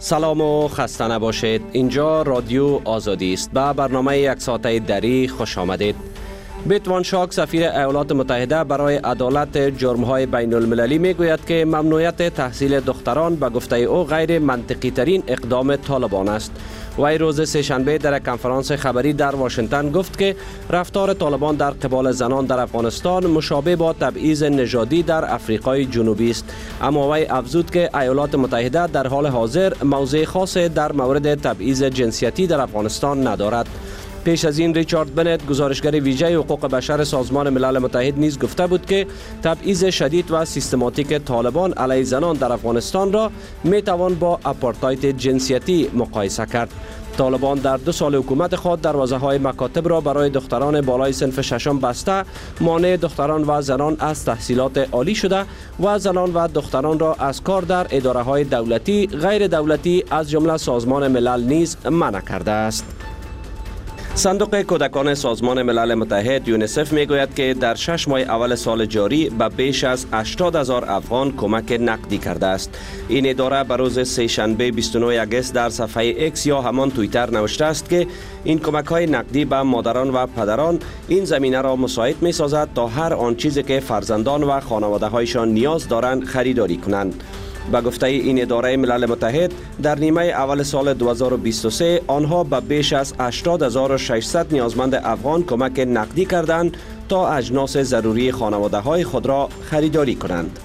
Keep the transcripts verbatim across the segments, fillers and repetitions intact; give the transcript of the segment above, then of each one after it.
سلام و خسته نباشید. اینجا رادیو آزادی است. به برنامه یک ساعته دری خوش آمدید. بیتوان شاک سفیر ایالات متحده برای عدالت جرم‌های بین المللی میگوید که ممنوعیت تحصیل دختران به گفته او غیر منطقی ترین اقدام طالبان است. وی روز سه‌شنبه در کنفرانس خبری در واشنگتن گفت که رفتار طالبان در قبال زنان در افغانستان مشابه با تبعیض نژادی در افریقای جنوبی است. اما وی افزود که ایالات متحده در حال حاضر موضع خاص در مورد تبعیض جنسیتی در افغانستان ندارد. پیش از این ریچارد بنت گزارشگر ویژه حقوق بشر سازمان ملل متحد نیز گفته بود که تبعیض شدید و سیستماتیک طالبان علیه زنان در افغانستان را می توان با آپارتاید جنسیتی مقایسه کرد. طالبان در دو سال حکومت خود دروازه های مکاتب را برای دختران بالای صنف ششم بسته، مانع دختران و زنان از تحصیلات عالی شده و زنان و دختران را از کار در اداره های دولتی، غیر دولتی از جمله سازمان ملل نیز منع کرده است. صندوق کودکان سازمان ملل متحد یونیسف میگوید که در شش ماه اول سال جاری به بیش از هشتاد هزار افغان کمک نقدی کرده است. این اداره به روز سه‌شنبه بیست و نه آگوست در صفحه ایکس یا همان توییتر نوشته است که این کمک های نقدی به مادران و پدران این زمینه را مساعد می سازد تا هر آن چیزی که فرزندان و خانواده هایشان نیاز دارند خریداری کنند. به گفته این اداره ملل متحد در نیمه اول سال دو هزار و بیست و سه آنها به بیش از هشتاد هزار و ششصد نیازمند افغان کمک نقدی کردند تا اجناس ضروری خانواده های خود را خریداری کنند.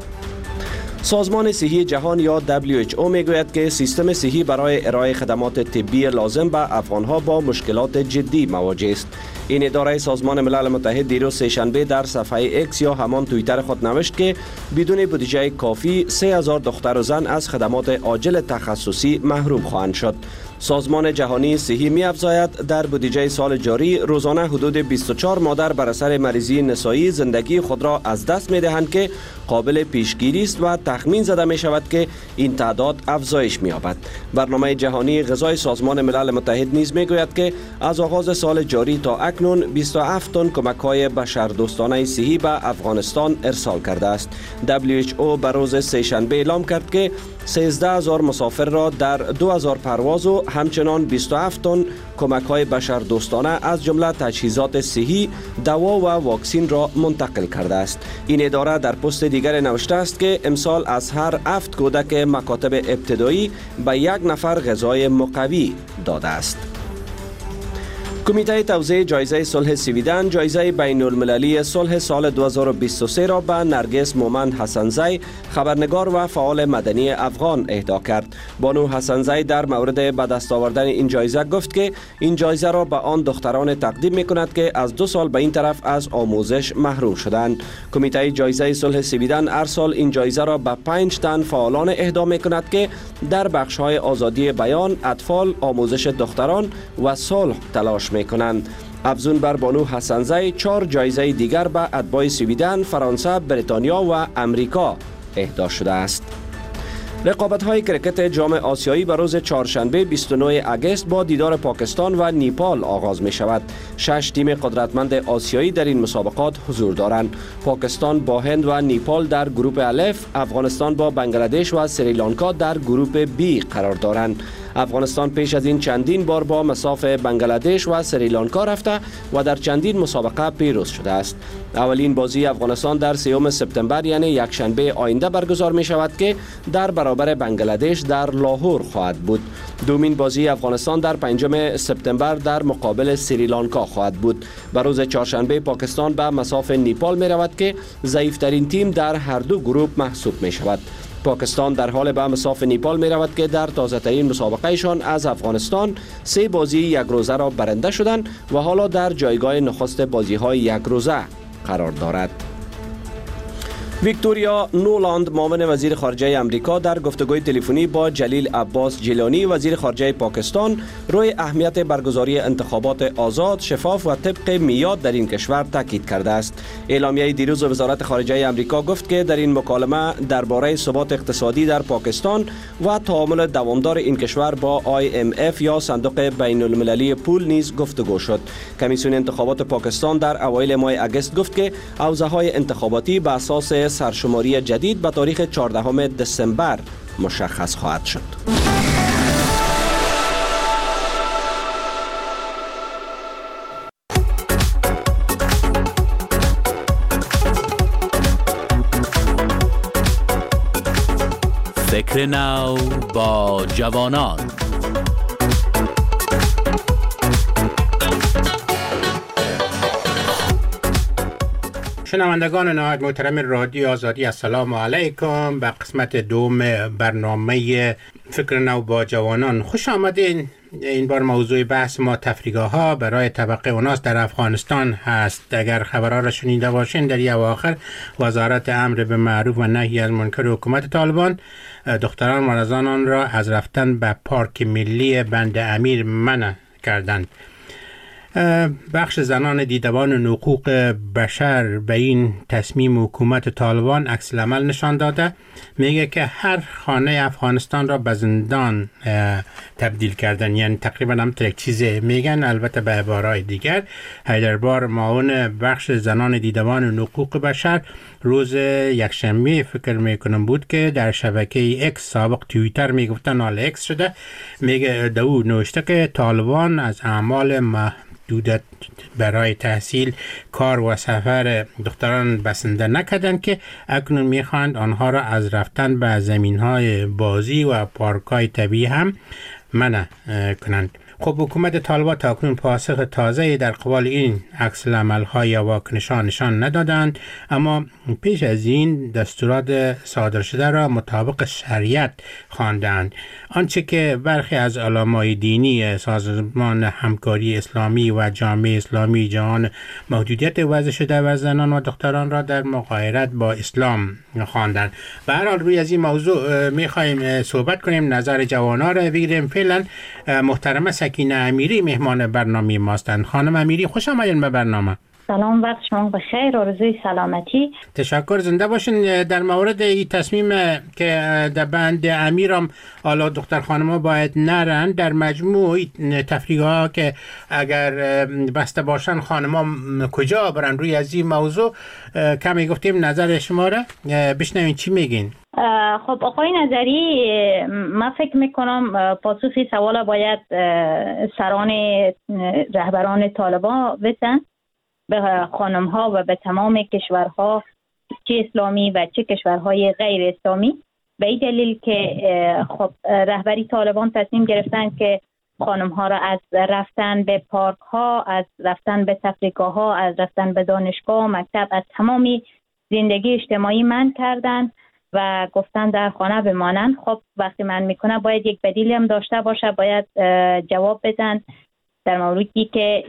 سازمان صحی جهان یا دبلیو اچ او میگوید که سیستم صحی برای ارائه خدمات طبی لازم به افغانها با مشکلات جدی مواجه است. این اداره سازمان ملل متحد دیروز سه‌شنبه در صفحه ایکس یا همان توییتر خود نوشت که بدون بودجه کافی سه هزار دختر و زن از خدمات عاجل تخصصی محروم خواهند شد. سازمان جهانی صحی می افزاید در بودجه سال جاری روزانه حدود بیست و چهار مادر بر اثر مریضی نسایی زندگی خود را از دست می دهند که قابل پیشگیری است و تخمین زده می شود که این تعداد افزایش می یابد. برنامه جهانی غذای سازمان ملل متحد نیز می گوید که از آغاز سال جاری تا اکنون بیست و هفت تن کمک های بشردوستانه صحی به افغانستان ارسال کرده است. دبلیو اچ او به روز سه‌شنبه اعلام کرد که سیزده هزار مسافر را در دو هزار پرواز و همچنان بیست و هفت تن کمک های بشردوستانه از جمله تجهیزات صحی، دوا و واکسین را منتقل کرده است. این اداره در پست دیگر نوشته است که امسال از هر هفت کودک مکاتب ابتدایی به یک نفر غذای مقوی داده است. کمیته توزیع جایزه صلح سویدن جایزه بین المللی صلح سال دو هزار و بیست و سه را به نرگس مومن حسنزی خبرنگار و فعال مدنی افغان اهدا کرد. بانو حسنزی در مورد به دست آوردن این جایزه گفت که این جایزه را به آن دختران تقدیم می کند که از دو سال به این طرف از آموزش محروم شدند. کمیته جایزه صلح سویدن هر سال این جایزه را به پنج تن فعالان اهدا می کند که در بخش های آزادی بیان، اطفال، آموزش دختران و صلح تلاش می کنند. افزون بر بانو حسنزی چهار جایزه دیگر به اتباع سویدن، فرانسه، بریتانیا و امریکا اهدا شده است. رقابت‌های کرکت جام آسیایی به روز چهارشنبه بیست و نه آگوست با دیدار پاکستان و نیپال آغاز می شود. شش تیم قدرتمند آسیایی در این مسابقات حضور دارند. پاکستان با هند و نیپال در گروه الف، افغانستان با بنگلادش و سریلانکا در گروه بی قرار دارند. افغانستان پیش از این چندین بار با مصاف بنگلادش و سریلانکا رفته و در چندین مسابقه پیروز شده است. اولین بازی افغانستان در سوم سپتامبر یعنی یک شنبه آینده برگزار می شود که در برابر بنگلادش در لاهور خواهد بود. دومین بازی افغانستان در پنجم سپتامبر در مقابل سریلانکا خواهد بود. به روز چهارشنبه پاکستان به مصاف نیپال می رود که ضعیفترین تیم در هر دو گروه محسوب می شود. پاکستان در حال به مصاف نیپال می رود که در تازه ترین مسابقهشان از افغانستان سه بازی یک روزه را برنده شدند و حالا در جایگاه نخست بازی های یک روزه قرار دارد. ویکتوریا نولاند معاون وزیر خارجه امریکا در گفتگوی تلفنی با جلیل عباس جیلانی وزیر خارجه پاکستان روی اهمیت برگزاری انتخابات آزاد، شفاف و طبق میاد در این کشور تاکید کرده است. اعلامیه دیروز وزارت خارجه امریکا گفت که در این مکالمه درباره ثبات اقتصادی در پاکستان و تعامل دوامدار این کشور با آی ام اف یا صندوق بین المللی پول نیز گفتگو شد. کمیسیون انتخابات پاکستان در اوایل ماه آگوست گفت که حوزه‌های انتخاباتی به اساس سرشماری جدید به تاریخ چهاردهم دسامبر مشخص خواهد شد. فکر نو با جوانان. شنوندگان نهایت محترم رادیو آزادی، السلام علیکم. به قسمت دوم برنامه فکر نو با جوانان خوش آمدین. این بار موضوع بحث ما تفریح‌ها برای طبقه اوناس در افغانستان هست. اگر خبرها را شنیده باشین، در اواخر وزارت امر به معروف و نهی از منکر حکومت طالبان دختران و زنان را از رفتن به پارک ملی بند امیر منع کردند. بخش زنان دیدبان حقوق بشر به این تصمیم حکومت طالبان عکس العمل نشان داده. میگه که هر خانه افغانستان را به زندان تبدیل کردن، یعنی تقریبا هم یک چیز میگن. البته به عبارهای دیگر، حیدربار معاون بخش زنان دیدبان حقوق بشر روز یکشنبه فکر میکنم بود که در شبکه اکس، سابق توییتر میگفتن حالا اکس شده، میگه دو نوشته که طالبان از اعمال محدودیت برای تحصیل، کار و سفر دختران بسنده نکردند که اکنون میخواند آنها را از رفتن به زمینهای بازی و پارکهای طبیعی هم منع کنند. خب حکومت طالبان تاکنون پاسخ تازه در قبال این عکس العمل‌ها یا واکنش‌ها نشان ندادند، اما پیش از این دستورات صادر شده را مطابق شریعت خواندند. آنچه که برخی از علمای دینی سازمان همکاری اسلامی و جامعه اسلامی جهان محدودیت وضع شده و زنان و دختران را در مغایرت با اسلام خواندند. به هر حال روی از این موضوع می‌خوایم صحبت کنیم، نظر جوانان را بگیریم. فعلا محترمه سکینه امیری مهمان برنامه ماستند. خانم امیری، خوش آمدین به برنامه. سلام، وقت شما بخیر، آرزوی سلامتی. تشکر، زنده باشین. در مورد این تصمیم که در بند امیرم حالا دختر خانم‌ها باید نرن، در مجموع تفریح‌ها که اگر بسته باشن خانم‌ها کجا برن، روی از این موضوع کمی گفتیم نظر شما را بشنوین چی میگین. خب آقای نظری، من فکر میکنم پاسخ سوال باید سران رهبران طالبان بدن به خانم ها و به تمام کشورها، چه اسلامی و چه کشورهای غیر اسلامی، به این دلیل که خب رهبری طالبان تصمیم گرفتن که خانم ها را از رفتن به پارک ها، از رفتن به تفریحگاه ها، از رفتن به دانشگاه، مکتب، از تمامی زندگی اجتماعی منع کردن و گفتن در خانه بمانند. خب وقتی من میکنه باید یک بدیلی هم داشته باشه، باید جواب بدن در موردی که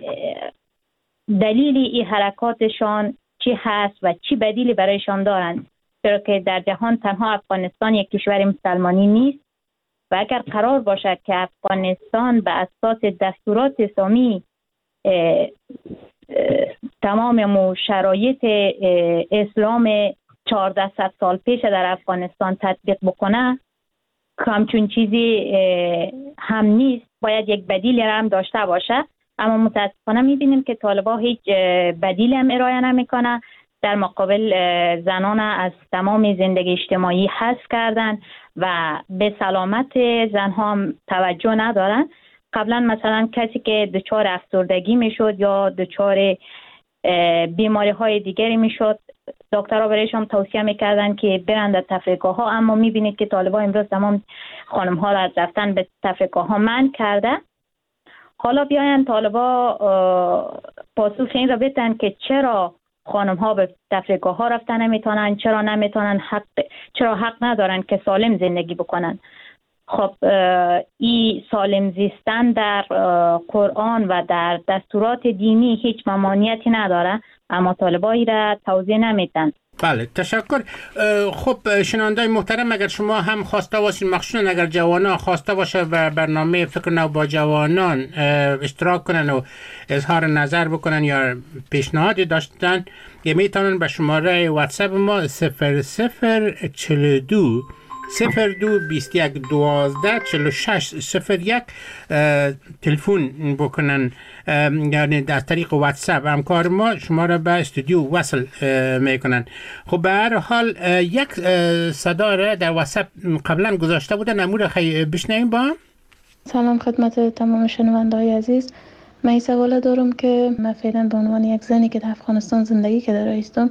دلیل این حرکاتشان چی هست و چی بدیلی برایشان دارند، چرا که در جهان تنها افغانستان یک کشور مسلمانی نیست و اگر قرار باشد که افغانستان به اساس دستورات اسلامی تمام شرایط اسلام چهارده سال پیش در افغانستان تطبیق بکنه، همچون چیزی هم نیست، باید یک بدیلی هم داشته باشه. اما متاسفانه میبینیم که طالبان هیچ بدیلی هم ارائه نمیکنه، در مقابل زنان از تمام زندگی اجتماعی حذف کردن و به سلامت زنها هم توجه ندارن. قبلا مثلا کسی که دچار افسردگی میشد یا دچار بیماری های دیگری میشد، دکترها برایشان توصیه میکردن که برن در تفریحگاه ها، اما میبینید که طالبان امروز تمام خانم ها را از رفتن به تفریحگاه ها منع کرده. حالا بیاین طالبا پاسخ این را بدن که چرا خانم ها به تفریحگاه ها رفتن نمیتونن، چرا نمیتونن، حق چرا حق ندارن که سالم زندگی بکنن. خب این سالم زیستن در قرآن و در دستورات دینی هیچ ممانعتی نداره، اما طالبایی را توضیح نمیدن. بله، تشکر. خب شنوندای محترم، اگر شما هم خواسته باشین، مخصوصا اگر جوانان خواسته باشه و برنامه فکر نو با جوانان اشتراک کنن و اظهار نظر بکنن یا پیشنهادی داشتن، میتونن به شماره واتساپ ما صفر صفر چهل و دو صفر دو بیست یک دوازده چهل و شش صفر یک تلفن بکنن، یعنی از طریق واتساپ همکار ما شما را به استودیو وصل میکنن. خب به هر حال یک صدا را در واتساپ قبلا گذاشته بودن، امور خیلی بشنویم با هم. سلام خدمت تمام شنونده های عزیز. من این سوال دارم که من فعلا به عنوان یک زنی که در افغانستان زندگی کرده هستم،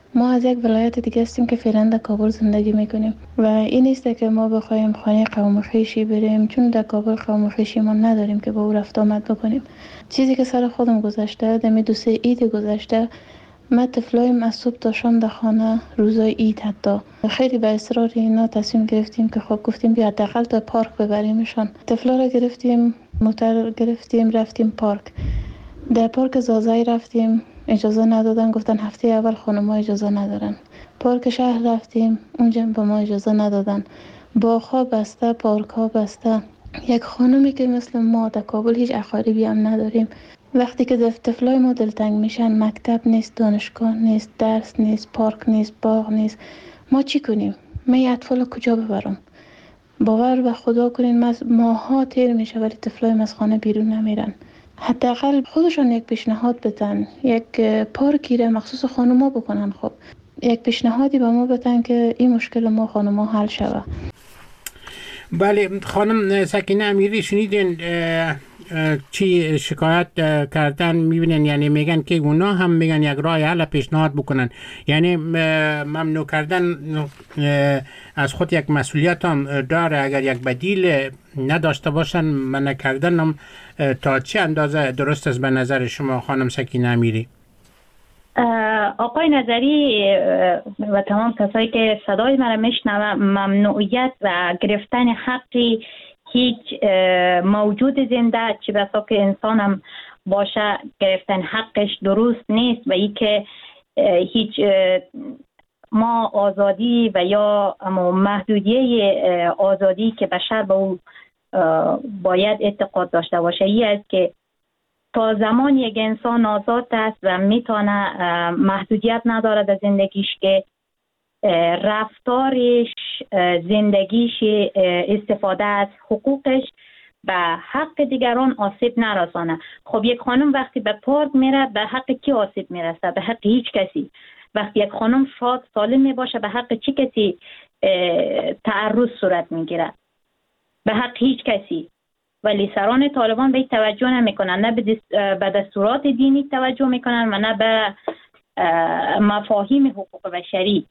ما از یک ولایت دیگه هستیم که فعلا در کابل زندگی میکنیم و این نیست که ما بخوایم خانه قوم خویشی بریم، چون در کابل قوم خویشی ما نداریم که با او رفت آمد بکنیم. چیزی که سر خودم گذشته، دمی دو سه عید گذشته ما طفلایم از صبح تا شام در خانه روزای عید، حتی خیلی به اصرار اینا تصمیم گرفتیم که خب گفتیم بیا حداقل تا پارک ببریمشان. طفلا را گرفتیم، موتور گرفتیم، رفتیم پارک. در پارک زازای رفتیم، اجازه ندادن، گفتن هفته اول خانم‌ها اجازه ندارن. پارک شهر رفتیم، اونجا به ما اجازه ندادن. باغ‌ها بسته، پارک‌ها بسته. یک خانمی که مثل ما در کابل هیچ اقاربی هم نداریم، وقتی که طفلای ما دلتنگ میشن، مکتب نیست، دانشگاه نیست، درس نیست، پارک نیست، باغ نیست، ما چی کنیم؟ من این اطفال کجا ببرم؟ باور به خدا کنین ماها تیر میشه ولی طفلای از خانه بیرون نمیرن. حداقل خودشان یک پیشنهاد بدن، یک پارکی را مخصوص خانوما بکنن. خب یک پیشنهادی به ما بدن که این مشکل ما خانوما حل شود. بله خانم سکینه امیری، شنیدین چی شکایت کردن؟ میبینن یعنی میگن که اونا هم میگن یک راه حل پیشنهاد بکنن، یعنی ممنوع کردن از خود یک مسئولیت هم داره. اگر یک بدیل نداشته باشن منع کردن هم تا چه اندازه درست است به نظر شما خانم سکینه امیری؟ آقای نظری و تمام کسایی که صدای مرا میشنوه، ممنوعیت و گرفتن حقی هیچ موجود زنده، چه بسا که انسان هم باشه، گرفتن حقش درست نیست و ای که هیچ ما آزادی و یا محدودیه آزادی که بشر به اون باید اعتقاد داشته باشه ای است که تا زمان یک انسان آزاد است و میتونه محدودیت نداره در زندگیش که رفتارش، زندگیش، استفاده از حقوقش به حق دیگران آسیب نرسانه. خب یک خانم وقتی به پارک میره به حق کی آسیب میرسه؟ به حق هیچ کسی. وقتی یک خانم شاد سالم میباشه به حق چی کسی تعرض صورت میگیره؟ به حق هیچ کسی. ولی سران طالبان به این توجه نمیکنن، نه به دستورات دینی توجه میکنن و نه به مفاهیم حقوق بشری.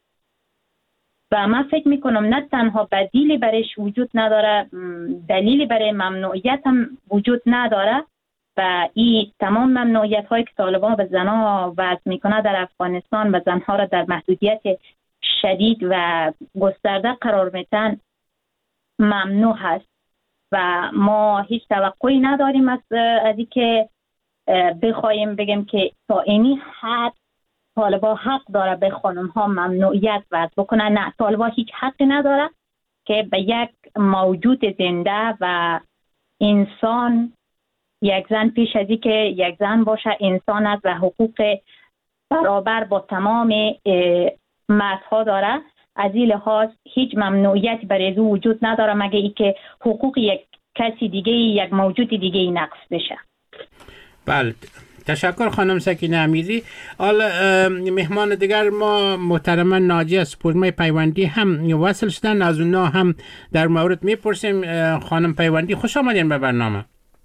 و من فکر میکنم نه تنها بدیلی برش وجود نداره، دلیلی برای ممنوعیت هم وجود نداره و این تمام ممنوعیت هایی که طالبان به زنها وضع میکنه در افغانستان و زنها را در محدودیت شدید و گسترده قرار میدن ممنوع هست و ما هیچ توقعی نداریم از از اینکه بخوایم بگیم که تا اینی حد طالبا حق داره به خانم ها ممنوعیت وضع بکنه. نه، طالبا هیچ حقی نداره که به یک موجود زنده و انسان، یک زن پیش از این که یک زن باشه انسان است و حقوق برابر با تمام مردها داره، از این لحاظ هیچ ممنوعیتی برای او وجود نداره مگه ای که حقوق یک کسی دیگه، یک موجود دیگه نقض بشه. بله، تشکر خانم سکینه امیری. حالا مهمان دیگر ما محترم ناجی از سپوږمۍ پیوندی هم وصل شدن، از اونا هم در مورد میپرسیم. خانم پیوندی خوش آمدین به برنامه.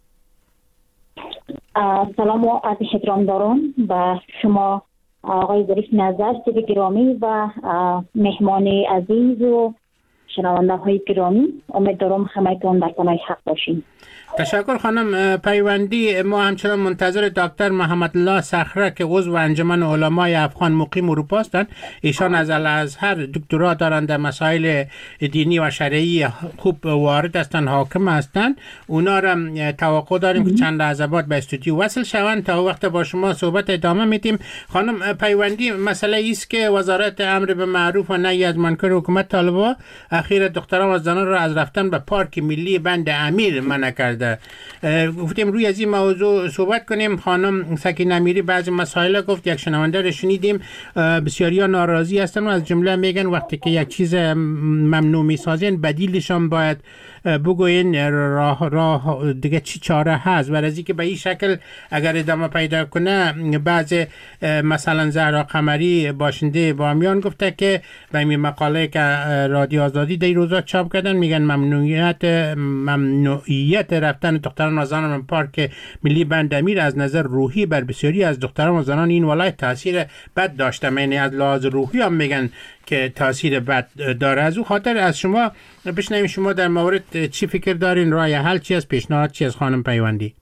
سلام و از احترام دارم به شما آقای ظریف نظر سید گرامی و مهمان عزیز و شنونده های گرامی. امیدوارم همه‌تون در پناه حق باشین. تشکر خانم پیوندی. ما همچنان منتظر دکتر محمد الله صخره که عضو انجمن علمای افغان مقیم اروپا هستند. ایشان از الازهر دکترا دارند، در مسائل دینی و شرعی خوب وارد هستند، حاکم هستند. اونا را توقع داریم که چند لحظه بعد به استودیو وصل شوند. تا وقت با شما صحبت ادامه میدیم. خانم پیوندی، مسئله ایست که وزارت امر به معروف و نهی از منکر حکومت طالبان اخیر دختران و زنان را از رفتن به پارک ملی بند امیر منع کرده. گفتیم روی از این موضوع صحبت کنیم. خانم سکینه امیری بعضی مسائل گفت، یک شنونده رو شنیدیم بسیاریا ناراضی هستن و از جمله میگن وقتی که یک چیز ممنوع میسازین بدیلشان باید بگوین راه راه دیگه چی چاره هست. و از اینکه به این شکل اگر ادامه پیدا کنه، بعض مثلا زهرا قمری باشنده بامیان گفته که به این مقاله که رادیو آزادی آزادی در روزا چاپ کردن، میگن ممنوعیت ممنوعیت رفتن دختران و زنان به پارک ملی بندامیر از نظر روحی بر بسیاری از دختران و زنان این ولایت تاثیر بد داشته. یعنی از لحاظ روحی هم میگن که تاثیر بد داره. از او خاطر از شما بشنویم شما در مورد چی فکر دارین، راه حل چی است، پیشنهاد چی است خانم پیوندی؟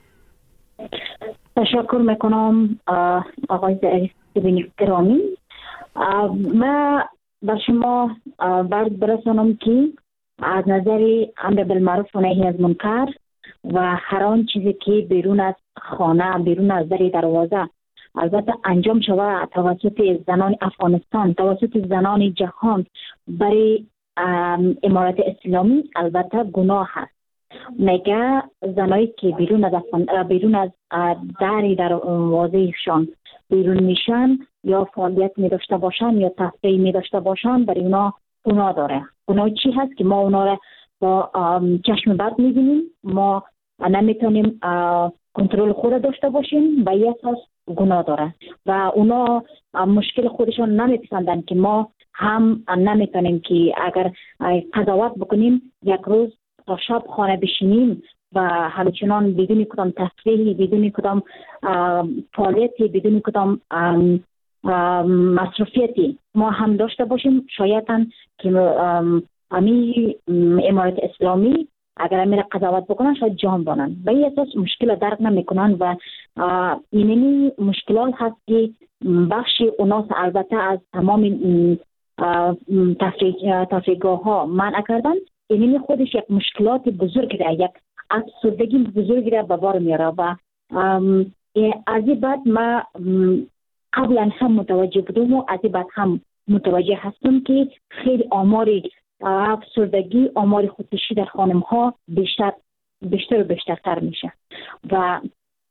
تشکر میکنم آقای ظریف گرامی. من بر شما برد برسانم که از نظر امر بالمعروف و نهی از منکر و هر آن چیزی که بیرون از خانه، بیرون از در دروازه البته انجام شود توسط زنان افغانستان، توسط زنان جهان برای امارت اسلامی، البته گناه هست. میگه زنایی که بیرون از بیرون از در دروازهشان بیرون میشن یا فعالیت می داشته باشن یا تفریح می داشته باشن، برای اونا گناه داره. گناه چی هست که ما اونا را با چشم بد میبینیم، ما نمیتونیم کنترل خود داشته باشیم، به این اساس گناه داره و اونا مشکل خودشان نمیپسندن که ما هم نمیتونیم که اگر قضاوت بکنیم یک روز تا شب خانه بشینیم و همچنان بدون کدام تفریحی، بدون کدام فعالیتی، بدون کدام مصرفیتی ما هم داشته باشیم. شایداً که امی امارت اسلامی اگر امیر قضاوت بکنن شاید جان بانن، به این اساس مشکل درک نمیکنن و اینمی مشکلات هست که بخشی اوناس البته از تمام تفریحگاه ها منع کردن. اینمی خودش یک مشکلات بزرگ را، یک افسردگی بزرگ را به بار میاره و از این بعد ما قبلا هم متوجه بودم و از این بعد هم متوجه هستم که خیلی آماری افسردگی، آمار خودکشی در خانم ها بیشتر بیشتر و بیشترتر میشه و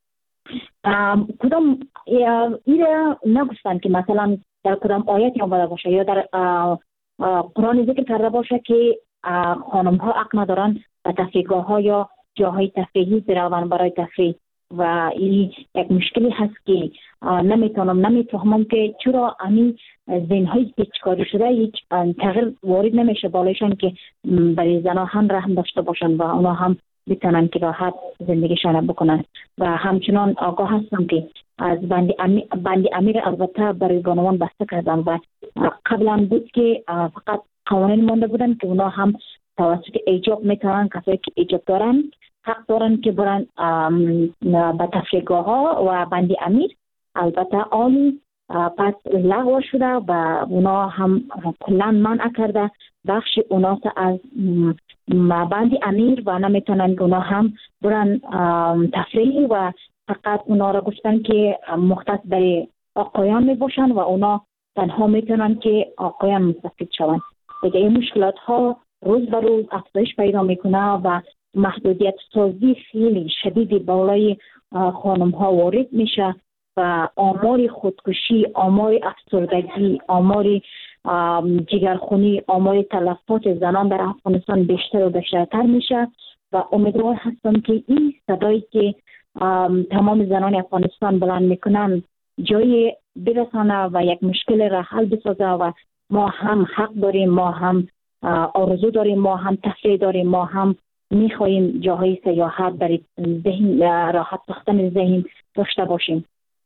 کدام ایره نگفتن که مثلا در کدام آیتی آمده باشه یا در قرآن ذکر کرده باشه که خانم ها حق ندارن و تفریحگاه ها یا جاهای تفریحی بروند برای تفریح و این یک مشکلی هست که نمیتونم نمیفهمم که چرا همین ذهن‌های پیچکاری شده هیچ تغییر وارد نمیشه بالایشان که برای زنها هم رحم داشته باشن و اونا هم بتونن که راحت زندگیشان بکنن و همچنان آگاه هستم که از بند امیر, بند امیر البته برای بانوان بسته کردن و قبلا بود که فقط قوانین مانده بودن که اونا هم توسط ایجاب میتونن، کسایی که ایجاب دارن حق دارن که برن به تفریحگاه ها و بند امیر البته آنی پس لغو شده و اونا هم کلان منع کرده بخش اونا از بند امیر و نمیتونن که اونا هم برن تفریح و فقط اونا را گفتن که مختص برای آقایان می باشن و اونا تنها میتونن که آقایان مستفید شوند. دیگه این مشکلات ها روز به روز افزایش پیدا میکنه و محدودیت سازی خیلی شدیدی بالای خانم ها وارد میشه و آمار خودکشی، آمار افسردگی، آمار جگرخونی، آمار تلفات زنان در افغانستان بیشتر و بیشترتر میشه و امیدوار هستم که این صدایی که تمام زنان افغانستان بلند میکنن جای برسانه و یک مشکل را حل بسازه و ما هم حق داریم، ما هم آرزو داریم، ما هم تفریح داریم، ما هم میخواییم جاهای سیاحت برای ذهن راحت ساختن ذهن داشته باشیم.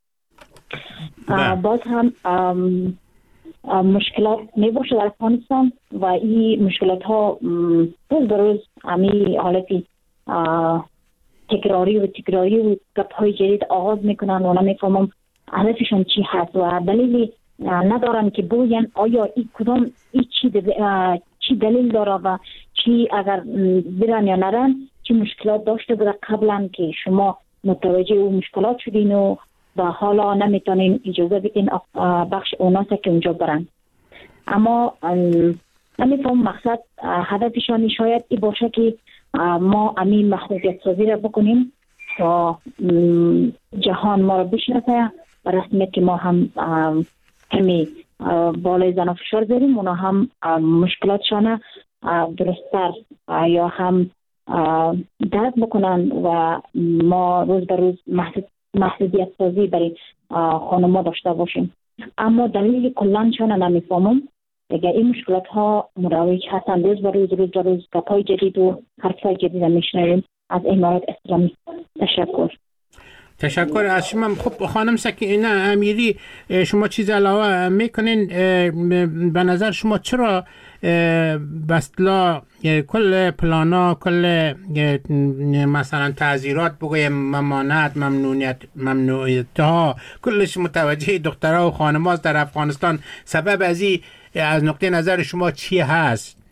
باز هم مشکلات می باشه در افغانستان و این مشکلات ها روز به روز همی حالتی تکراری و تکراری و گپ های جدید آغاز میکنن و نمیفهمم هدفشون چی هست و دلیلی ندارن که بگوین آیا این کدام این چی, چی دلیل داره و چی اگر برن یا نرن چی مشکلات داشته بوده قبلا که شما متوجه او مشکلات شدین و و حالا نمیتونین اجازه بدین بخش اوناسه که اونجا برن. اما نمیفهم مقصد هدفشانی شاید ای باشه که ما امین محدودیت سازی را بکنیم تا جهان ما را بشناسه و رسمیت که ما هم همی بالای زن و فشار داریم اونا هم مشکلاتشان درستر یا هم درک بکنن و ما روز به روز محدود محدودیت سازی برای خانم‌ها داشته باشیم. اما دلیل کلانشان نمیفهمم دیگه این مشکلات ها مروج هستند. روز به روز روز به روز گپ‌های جدید و حرف‌های جدید میشنویم از امارات اسلامی. تشکر. تشکر از شما. خب خانم سکینه امیری، شما چیز علاوه میکنین؟ به نظر شما چرا بسلا کل پلانا، کل مثلا تعذیرات بگویم، ممانعت، ممنوعیت ممنوعیت ها کلش متوجه دخترها و خانم‌هاست در افغانستان؟ سبب از این از نقطه نظر شما چی هست؟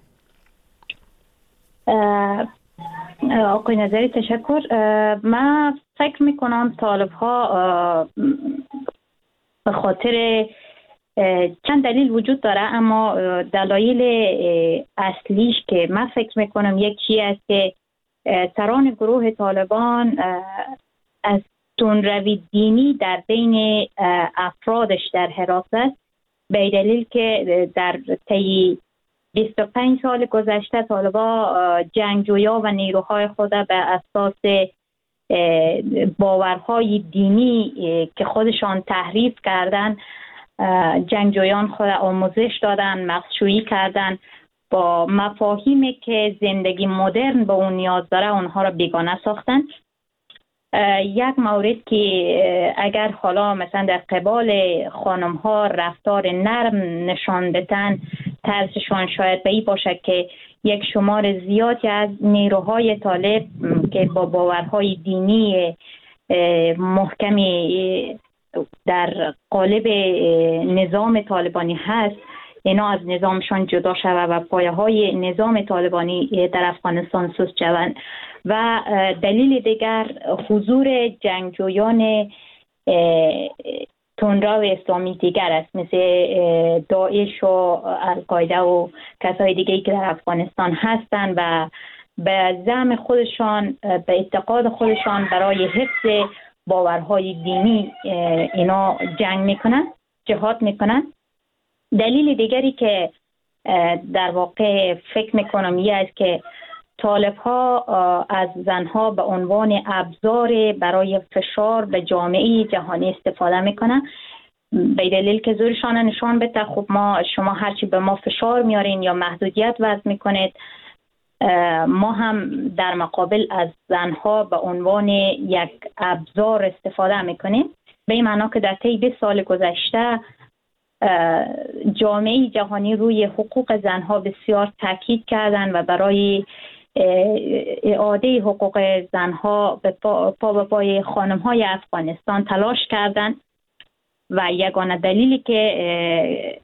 آقای نظری تشکر. من فکر میکنم طالب ها به خاطر چند دلیل وجود داره، اما دلایل اصلیش که من فکر میکنم یکی است که سران گروه طالبان از تندروی دینی در بین افرادش در هرات است، به دلیل که در طی بیست و پنج سال گذشته طالبا جنگجویا و نیروهای خود به اساس باورهای دینی که خودشان تحریف کردن، جنگجویان خود آموزش دادن، مغزشویی کردن، با مفاهیمی که زندگی مدرن به اون نیاز داره اونها را بیگانه ساختن. یک مورد که اگر حالا مثلا در قبال خانم ها رفتار نرم نشان بدن، ترسشان شاید به این باشه که یک شمار زیادی از نیروهای طالب که با باورهای دینی محکمی در قالب نظام طالبانی هست، اینا از نظامشان جدا شوه و پایه های نظام طالبانی در افغانستان سست شوند. و دلیل دیگر حضور جنگجویان تندرو اسلامی دیگر است، مثل داعش و القاعده و کسای دیگری که در افغانستان هستند و به زعم خودشان، به اعتقاد خودشان برای حفظ باورهای دینی اینا جنگ میکنن، جهاد میکنن. دلیل دیگری که در واقع فکر میکنم یه است که طالب ها از زنها به عنوان ابزار برای فشار به جامعه جهانی استفاده میکنن، به دلیل که زورشان نشان بده خب ما شما هرچی به ما فشار میارین یا محدودیت وضع میکنید، ما هم در مقابل از زنها به عنوان یک ابزار استفاده میکنیم. به این معنا که در طی بیست سال گذشته جامعه جهانی روی حقوق زنها بسیار تاکید کردن و برای اعاده حقوق زنها به پا, پا به پای خانم‌های افغانستان تلاش کردند و یگانه دلیلی که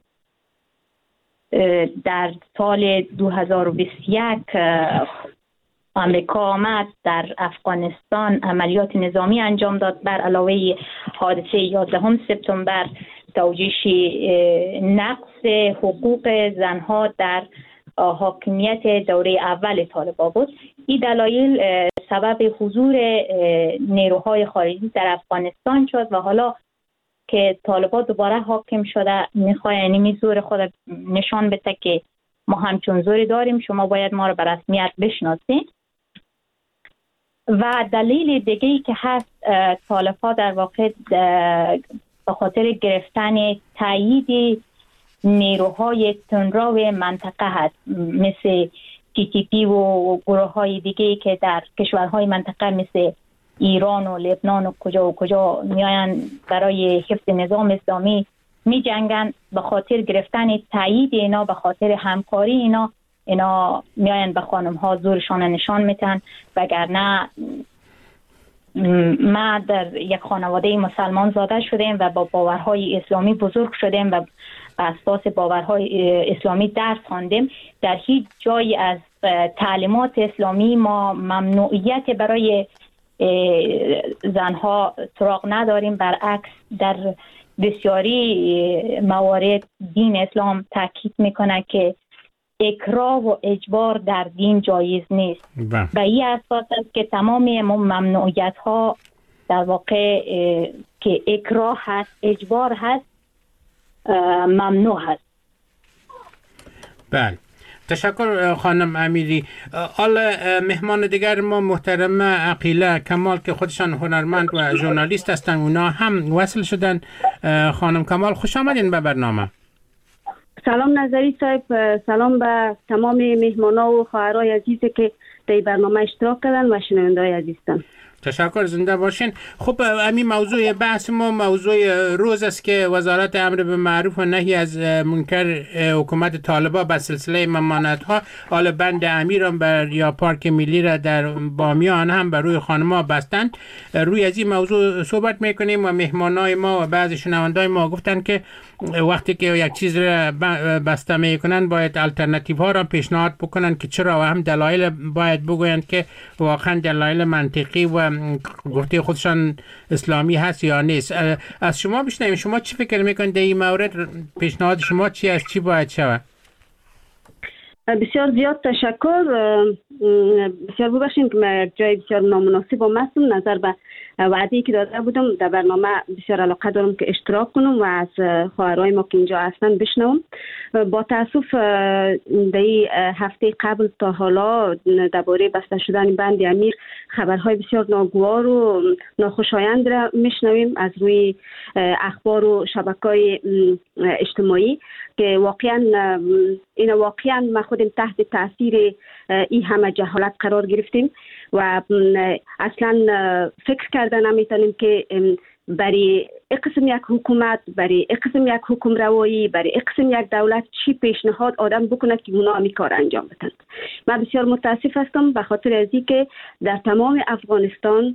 در سال دو هزار و بیست و یک آمریکا آمد در افغانستان عملیات نظامی انجام داد، بر علاوه حادثه یازدهم سپتامبر توجیش نقص حقوق زنها در حاکمیت دوره اول طالبان بود. این دلایل سبب حضور نیروهای خارجی در افغانستان شد و حالا که طالبان دوباره حاکم شده میخواد یعنی زور خود نشان بده که ما همچون زوری داریم، شما باید ما رو به رسمیت بشناسید. و دلیل دیگه‌ای که هست طالبان در واقع به خاطر گرفتن تایید نیروهای تندرو منطقه هست، مثل تی تی پی و گروه های دیگه که در کشورهای منطقه مثل ایران و لبنان و کجا و کجا میاین برای حفظ نظام اسلامی می جنگن. به خاطر گرفتن تایید اینا، به خاطر همکاری اینا اینا میاین به خانم ها زورشان نشان میتن. وگرنه ما در یک خانواده مسلمان زاده شدیم و با باورهای اسلامی بزرگ شدیم و اساس باورهای اسلامی درس خواندیم. در هیچ جایی از تعلیمات اسلامی ما ممنوعیت برای زنها سراغ نداریم، برعکس در بسیاری موارد دین اسلام تاکید میکنه که اکراه و اجبار در دین جایز نیست. و این اساس است که تمام ممنوعیت ها در واقع که اکراه هست، اجبار هست، ممنوع هست. بله، تشکر خانم امیری. حالا مهمان دیگر ما محترم عقیله کمال که خودشان هنرمند و ژورنالیست هستند، اونا هم وصل شدن. خانم کمال خوش آمدین به برنامه. سلام نظری صاحب، سلام به تمام مهمانا و خواهرای عزیزی که در برنامه اشتراک کردن و شنونده‌های عزیزم. تشکر، زنده باشین. خب همین موضوع بحث ما موضوع روز است که وزارت امر به معروف و نهی از منکر حکومت طالبان به سلسله ممانعت‌ها حال بند امیر هم بر یا پارک ملی را در بامیان هم بر روی خانم‌ها بستند. روی از این موضوع صحبت میکنیم و مهمانای ما و بعضی شنونده‌های ما گفتن که وقتی که یک چیز را بسته میکنن باید الटरनेटिव ها را پیشنهاد بکنن که چرا و هم دلایل باید بگویند که واقعا دلایل منطقی و گفته خودشان اسلامی هست یا نیست. از شما بشنویم، شما چی فکر میکنید در این مورد؟ پیشنهاد شما چی است؟ چی باید شود؟ بسیار زیاد تشکر. بسیار ببخشید که من جای بسیار نامناسب و هستم. نظر به وعده‌ای که داده بودم در برنامه بسیار علاقه دارم که اشتراک کنم و از خواهرای ما که اینجا هستن بشنوم. با تاسف در هفته قبل تا حالا درباره بسته شدن بند امیر خبرهای بسیار ناگوار و ناخوشایند را میشنویم از روی اخبار و شبکه‌های اجتماعی که واقعا این واقعا ما خودم تحت تاثیر این همه جهالت قرار گرفتیم و اصلا فکر کردن نمیتونیم که برای اقسم یک حکومت، برای اقسم یک حکم روایی، برای اقسم یک دولت چی پیشنهاد آدم بکنه که اونا همی کار انجام بدن. من بسیار متاسف هستم به خاطر از اینکه در تمام افغانستان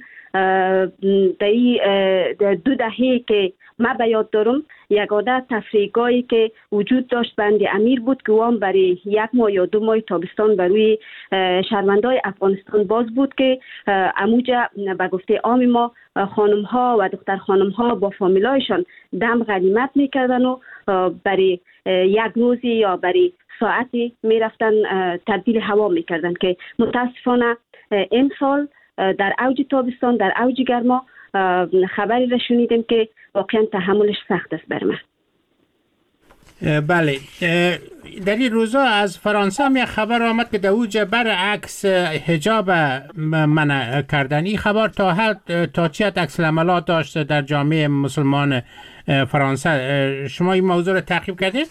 در دو دهه که من به یاد دارم یگانه تفریحگاهی که وجود داشت بند امیر بود که وام برای یک ماه یا دو ماه تابستان بروی شهروندای افغانستان باز بود که اموجه به گفته عام ما خانم ها و دختر خانم ها با فامیلایشان دم غنیمت میکردن و برای یک روزی یا برای ساعتی میرفتن تبدیل هوا میکردن که متاسفانه این سال در اوج تابستان در اوج گرما خبری را شنیدیم که واقعا تحملش سخت است بر من. بله، در این روزا از فرانسه هم یک خبر آمد که در اوج برعکس حجاب منع کردن. این خبر تا حد تا چه حد عکس العملات داشته در جامعه مسلمان فرانسه؟ شما این موضوع را تعقیب کردید؟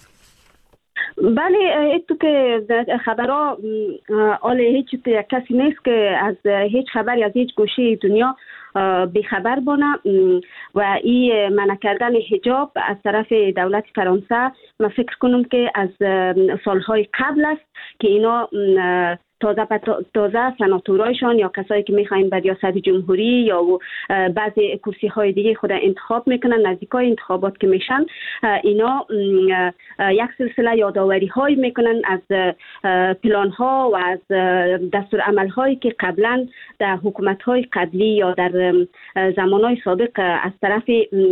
بله، تو که خبرها آل هیچ کسی نیست که از هیچ خبری از هیچ گوشه دنیا بیخبر بانه و این منع کردن حجاب از طرف دولت فرانسه من فکر کنم که از سالهای قبل است که اینا تازه تازه سناتورایشان یا کسایی که میخواین به ریاست جمهوری یا بعضی کرسی های دیگه خود انتخاب میکنن نزدیکای انتخابات که میشن اینا یک سلسله یادآوری های میکنن از پلان ها و از دستور عمل هایی که قبلا در حکومت های قبلی یا در زمان های سابق از طرف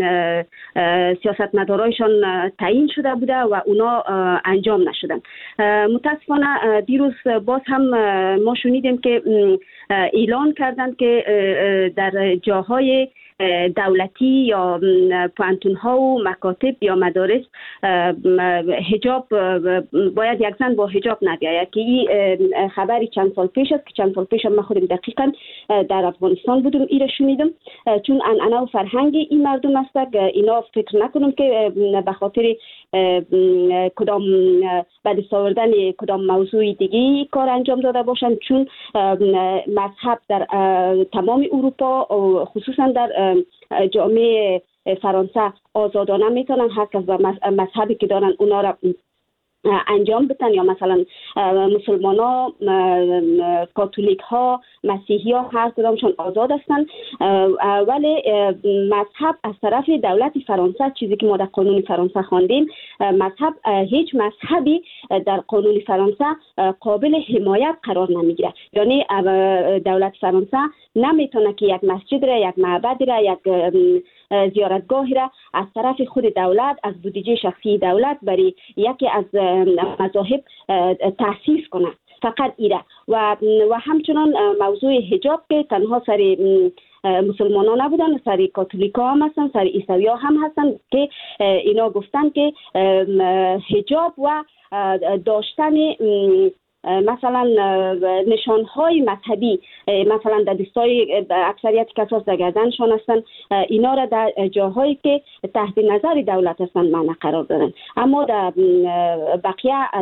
سیاستمدارایشان تعیین شده بوده و اونا انجام نشدن. متاسفانه دیروز باز هم ما شنیدیم که اعلان کردند که در جاهای دولتی یا پانتون ها و مکاتب یا مدارس حجاب باید یک زن با حجاب نبیاید که این خبری چند سال پیش است که چند سال پیش من خودم دقیقا در افغانستان بودم ایره شنیدم، چون انعنه و فرهنگ این مردم است. اینا فکر نکنم که به خاطر کدام به دست آوردن کدام موضوع دیگه کار انجام داده باشند، چون مذهب در تمام اروپا خصوصا در جامعه فرانسه آزادانه میتونن هر کس با مذهبی که دارن اونا را انجام بدن، یا مثلا مسلمان ها، کاتولیک ها، مسیحی ها هر کدامشون آزاد هستن، ولی مذهب از طرف دولت فرانسه، چیزی که ما در قانون فرانسه خواندیم، مذهب هیچ مذهبی در قانون فرانسه قابل حمایت قرار نمیگیره. یعنی دولت فرانسه نمیتونه که یک مسجد را، یک معبد را، یک زیارتگاهی را از طرف خود دولت از بودجه شخصی دولت برای یکی از مذاهب تأسیس کنه، فقط ایره. و و همچنان موضوع حجاب که تنها سر مسلمان ها نبودن، سر کاتولیک ها هم هستن، سر عیسوی ها هم هستن که اینا گفتن که حجاب و داشتن مثلا نشانهای مذهبی مثلا در دستای اکثریت کساس در گردنشان هستند، اینا را در جاهایی که تحت نظر دولت هستند معنی قرار دارن. اما در بقیه از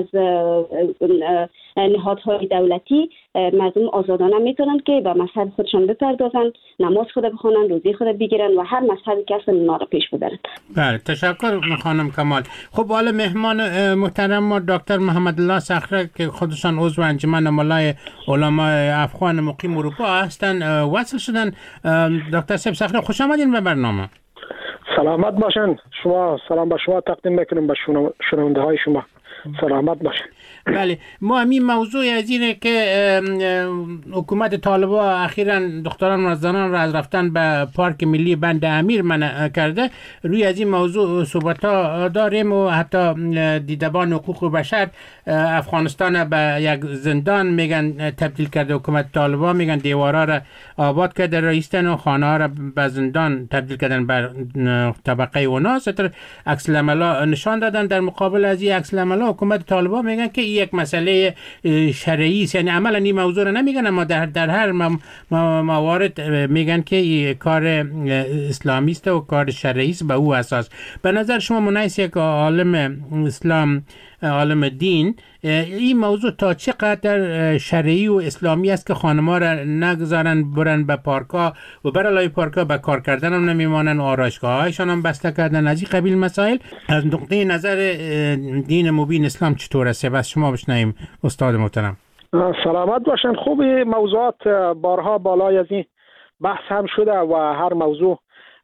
نهادهای دولتی مردم آزادانه میتونن که به مذهب خودشان بپردازن، نماز خود بخونن، روزی خود بگیرن و هر مذهبی که هستن اونا را پیش ببرن. بله، تشکر خانم کمال. خب حالا مهمان محترم ما دکتر محمد الله صخره که خودشان عضو انجمن ملای علمای افغان مقیم اروپا هستن وصل شدن. دکتر صاحب صخره خوش آمدین به برنامه. سلامت باشن. شما سلام به شما تقدیم میکنیم، به شنونده های شما. سلامت باشن. بله، ما همین موضوع از اینه که حکومت طالبان اخیراً دختران و زنان را از رفتن به پارک ملی بند امیر منع کرده. روی از این موضوع صحبت ها داریم و حتی دیدبان حقوق بشر افغانستان به یک زندان میگن تبدیل کرده حکومت طالبان، میگن دیوارا را آباد کرده رئیستن و خانه ها را به زندان تبدیل کردن بر طبقه اونا. ستر عکس العملا نشان دادن. در مقابل از این عکس العملا حکومت طالبان میگن که یک مسئله شرعی است، یعنی عملا این موضوع رو نمیگن اما در در هر موارد میگن که این کار اسلامی است و کار شرعی است به او اساس. به نظر شما منیس یک عالم اسلام، عالم دین، این موضوع تا چه قدر شرعی و اسلامی است که خانم‌ها را نگذارن برن به پارک‌ها و برای پارک‌ها به کار کردن هم نمیمانن و آرایشگاه‌هایشان هم بسته کردن؟ از این قبیل مسائل از نقطه نظر دین مبین اسلام چطور است؟ بس شما بشنویم استاد محترم. سلامت باشن. خوب، موضوعات بارها بالای از این بحث هم شده و هر موضوع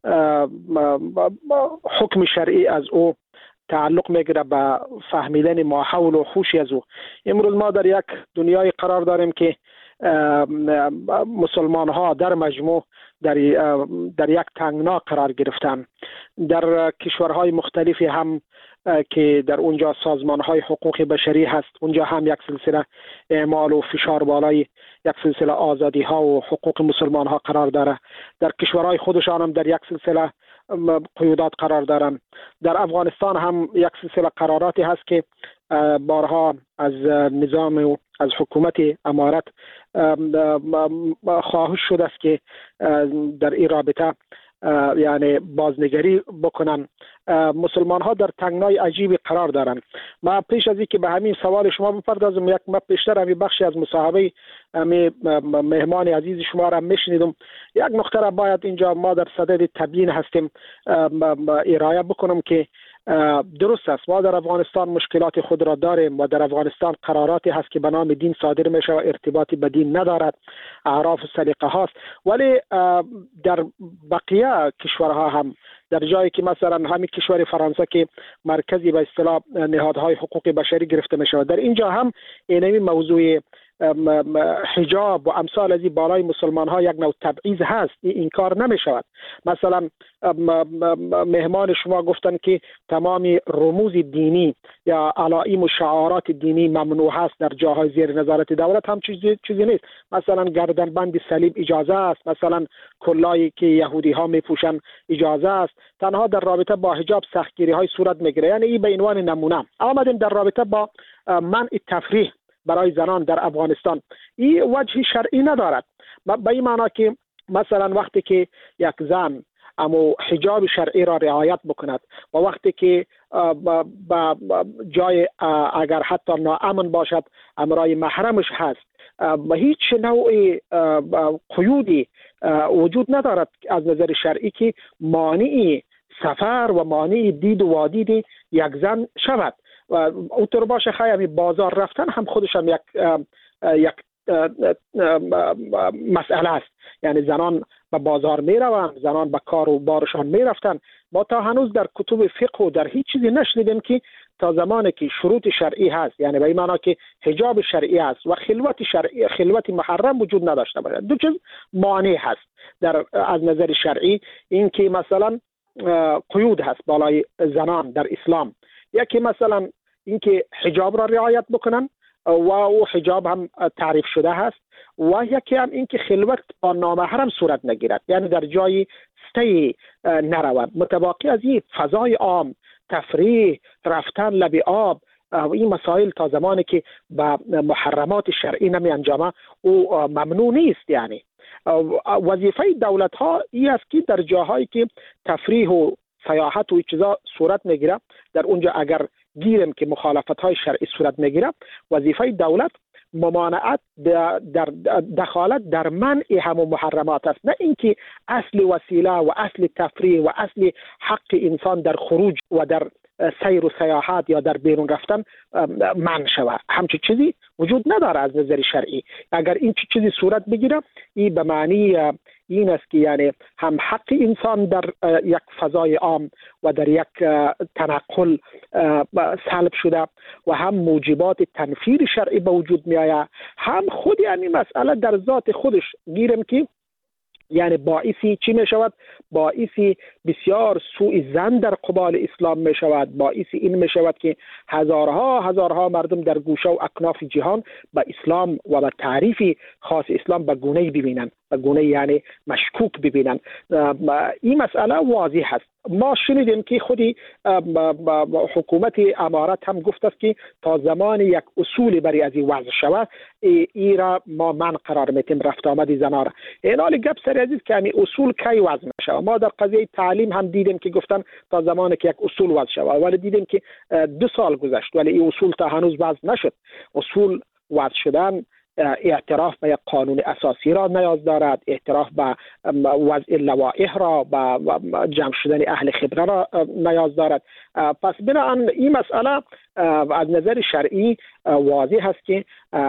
حکم شرعی از او تعلق میگیره به فهمیدن ما حول و خوشی از او. امروز ما در یک دنیای قرار داریم که مسلمان ها در مجموع در در یک تنگنا قرار گرفتن. در کشورهای مختلفی هم که در اونجا سازمان های حقوق بشری هست، اونجا هم یک سلسله اعمال و فشار بالای یک سلسله آزادی ها و حقوق مسلمان ها قرار داره. در کشورهای خودشان هم در یک سلسله قیودات قرار دارن. در افغانستان هم یک سلسله قراراتی هست که بارها از نظام و از حکومت امارت خواهش شده است که در این رابطه یعنی بازنگری بکنن. مسلمان ها در تنگنای عجیبی قرار دارن. ما پیش از اینکه به همین سوال شما بپردازم، یک ما پیشتر همین بخشی از مصاحبه همین مهمان عزیز شما را میشنیدم. یک نکته را باید اینجا ما در صدد تبیین هستیم ارائه بکنم که درست است. ما در افغانستان مشکلات خود را داریم و در افغانستان قراراتی هست که به نام دین صادر میشه و ارتباطی به دین ندارد، اعراف و سلیقه هاست. ولی در بقیه کشورها هم در جایی که مثلا همین کشور فرانسه که مرکزی به اصطلاح نهادهای حقوق بشری گرفته میشه، در اینجا هم اینمی موضوع حجاب و امثال از این بالای مسلمان ها یک نوع تبعیض هست. این کار نمی شود. مثلا مهمان شما گفتن که تمام رموز دینی یا علائم و شعارات دینی ممنوع هست در جاهای زیر نظارت دولت، هم چیزی چیزی نیست. مثلا گردنبند صلیب اجازه است، مثلا کلایی که یهودی ها میپوشن اجازه است. تنها در رابطه با حجاب سختگیری های صورت میگیره. یعنی این به عنوان نمونه. آمدیم در رابطه با منع تفریح برای زنان در افغانستان، این وجه شرعی ندارد. به این معنی که مثلا وقتی که یک زن اما حجاب شرعی را رعایت بکند و وقتی که با جای اگر حتی ناامن باشد امرای محرمش هست و هیچ نوع قیودی وجود ندارد از نظر شرعی که مانع سفر و مانع دید و وادید یک زن شود. و اونطور باشه خیلی بازار رفتن هم خودش هم یک یک مسئله است. یعنی زنان به بازار می روند، زنان به کار و بارشان می رفتن. ما تا هنوز در کتب فقه و در هیچ چیزی نشنیدیم که تا زمانی که شروط شرعی هست، یعنی به این معنی که حجاب شرعی هست و خلوت شرعی خلوت محرم وجود نداشته باشه. دو چیز مانع هست در از نظر شرعی، این که مثلا قیود هست بالای زنان در اسلام. یکی مثلا اینکه حجاب را رعایت بکنن و او حجاب هم تعریف شده هست، و یکی هم اینکه خلوت با نامحرم صورت نگیرد، یعنی در جای ستی نروند. متباقی از این فضای عام، تفریح، رفتن لب آب، این مسائل تا زمانی که به محرمات شرعی نمی انجامه او ممنوع نیست. یعنی وظیفه دولت ها این است که در جاهایی که تفریح و سیاحت و چیزا صورت میگیره، در اونجا اگر گیرم که مخالفت های شرعی صورت میگیره، وظیفه دولت ممانعت در دخالت در منع همون محرمات است، نه اینکه اصل وسیله و اصل تفریح و اصل حق انسان در خروج و در سیر و سیاحت یا در بیرون رفتن منع شود. همچین چیزی وجود نداره از نظر شرعی. اگر این چیزی صورت بگیره، این به معنی این است که یعنی هم حق انسان در یک فضای عام و در یک تنقل سلب شده و هم موجبات تنفیر شرعی به وجود می آید، هم خود یعنی مسئله در ذات خودش گیرم که یعنی باعثی چی می شود؟ باعثی بسیار سوء ظن در قبال اسلام می شود. باعثی این می شود که هزارها هزارها مردم در گوشه و اکناف جهان به اسلام و به تعریف خاص اسلام به گونه‌ای ببینند، به گونه یعنی مشکوک ببینند. این مسئله واضح است. ما شنیدیم که خودی حکومت امارت هم گفت است که تا زمان یک اصول برای از این وضع شود، ای را ما من قرار میتیم رفت آمد زنا را. این حال گپ سر عزیز که همین اصول کی وضع میشه. ما در قضیه تعلیم هم دیدیم که گفتن تا زمانی که یک اصول وضع شود، ولی دیدیم که دو سال گذشت ولی این اصول تا هنوز وضع نشد. اصول وضع شدن اعتراف به یک قانون اساسی را نیاز دارد، اعتراف به وضع لوائح را، به جمع شدن اهل خبره را نیاز دارد. پس بنابراین این مسئله از نظر شرعی واضح است که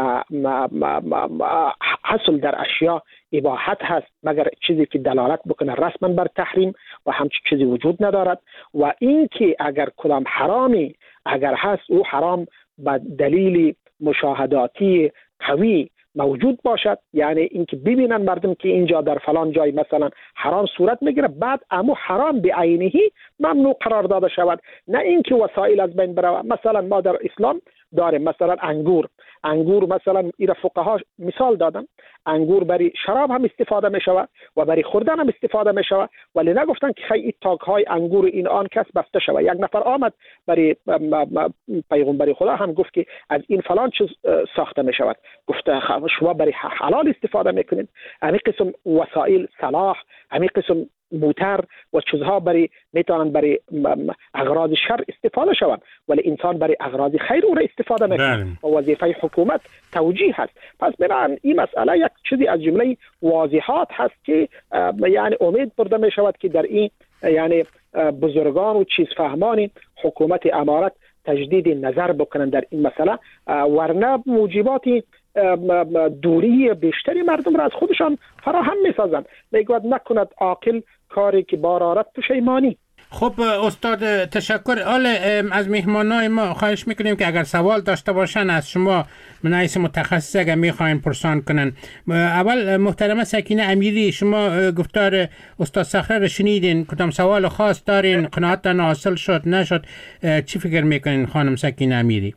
حصل در اشیاء اباحت هست، مگر چیزی که دلالت بکنه رسما بر تحریم و همچین چیزی وجود ندارد. و این که اگر کدام حرامی اگر هست، او حرام به دلیل مشاهداتی قوی موجود باشد، یعنی اینکه ببینن مردم که اینجا در فلان جای مثلا حرام صورت میگیره، بعد امو حرام به عینهی ممنوع قرار داده شود، نه اینکه وسایل از بین بره. مثلا ما در اسلام داریم مثلا انگور انگور مثلا ایرا فقها مثال دادن، انگور برای شراب هم استفاده می شود و برای خوردن هم استفاده می شود، ولی نگفتن که خیلی تاک های انگور این آن کس بسته شود. یک نفر آمد برای پیغمبر خدا هم گفت که از این فلان چیز ساخته می شود، گفته شما برای حلال استفاده میکنید. همین قسم وسایل صلاح، همین قسم موتر و چیزها برای میتونن برای اغراض شر استفاده شوند، ولی انسان برای اغراض خیر او را استفاده میکنه و وظیفه حکومت توجیه هست. پس بنابراین این مسئله یک چیزی از جمله واضحات هست که یعنی امید برده می شود که در این یعنی بزرگان و چیز فهمان حکومت امارت تجدید نظر بکنن در این مسئله، ورنه موجباتی دوری بیشتری مردم را از خودشان فراهم می‌سازند. میگوید نکند عاقل کاری که بار آرد پشیمانی. خب استاد تشکر. حالا از مهمانای ما خواهش میکنیم که اگر سوال داشته باشن از شما من حیث متخصص اگر میخواین پرسان کنن. اول محترمه سکینه امیری، شما گفتار استاد صخره رو شنیدین، کدام سوال خاص دارین؟ قناعتتان حاصل شد نشد؟ چی فکر میکنین خانم سکینه امیری؟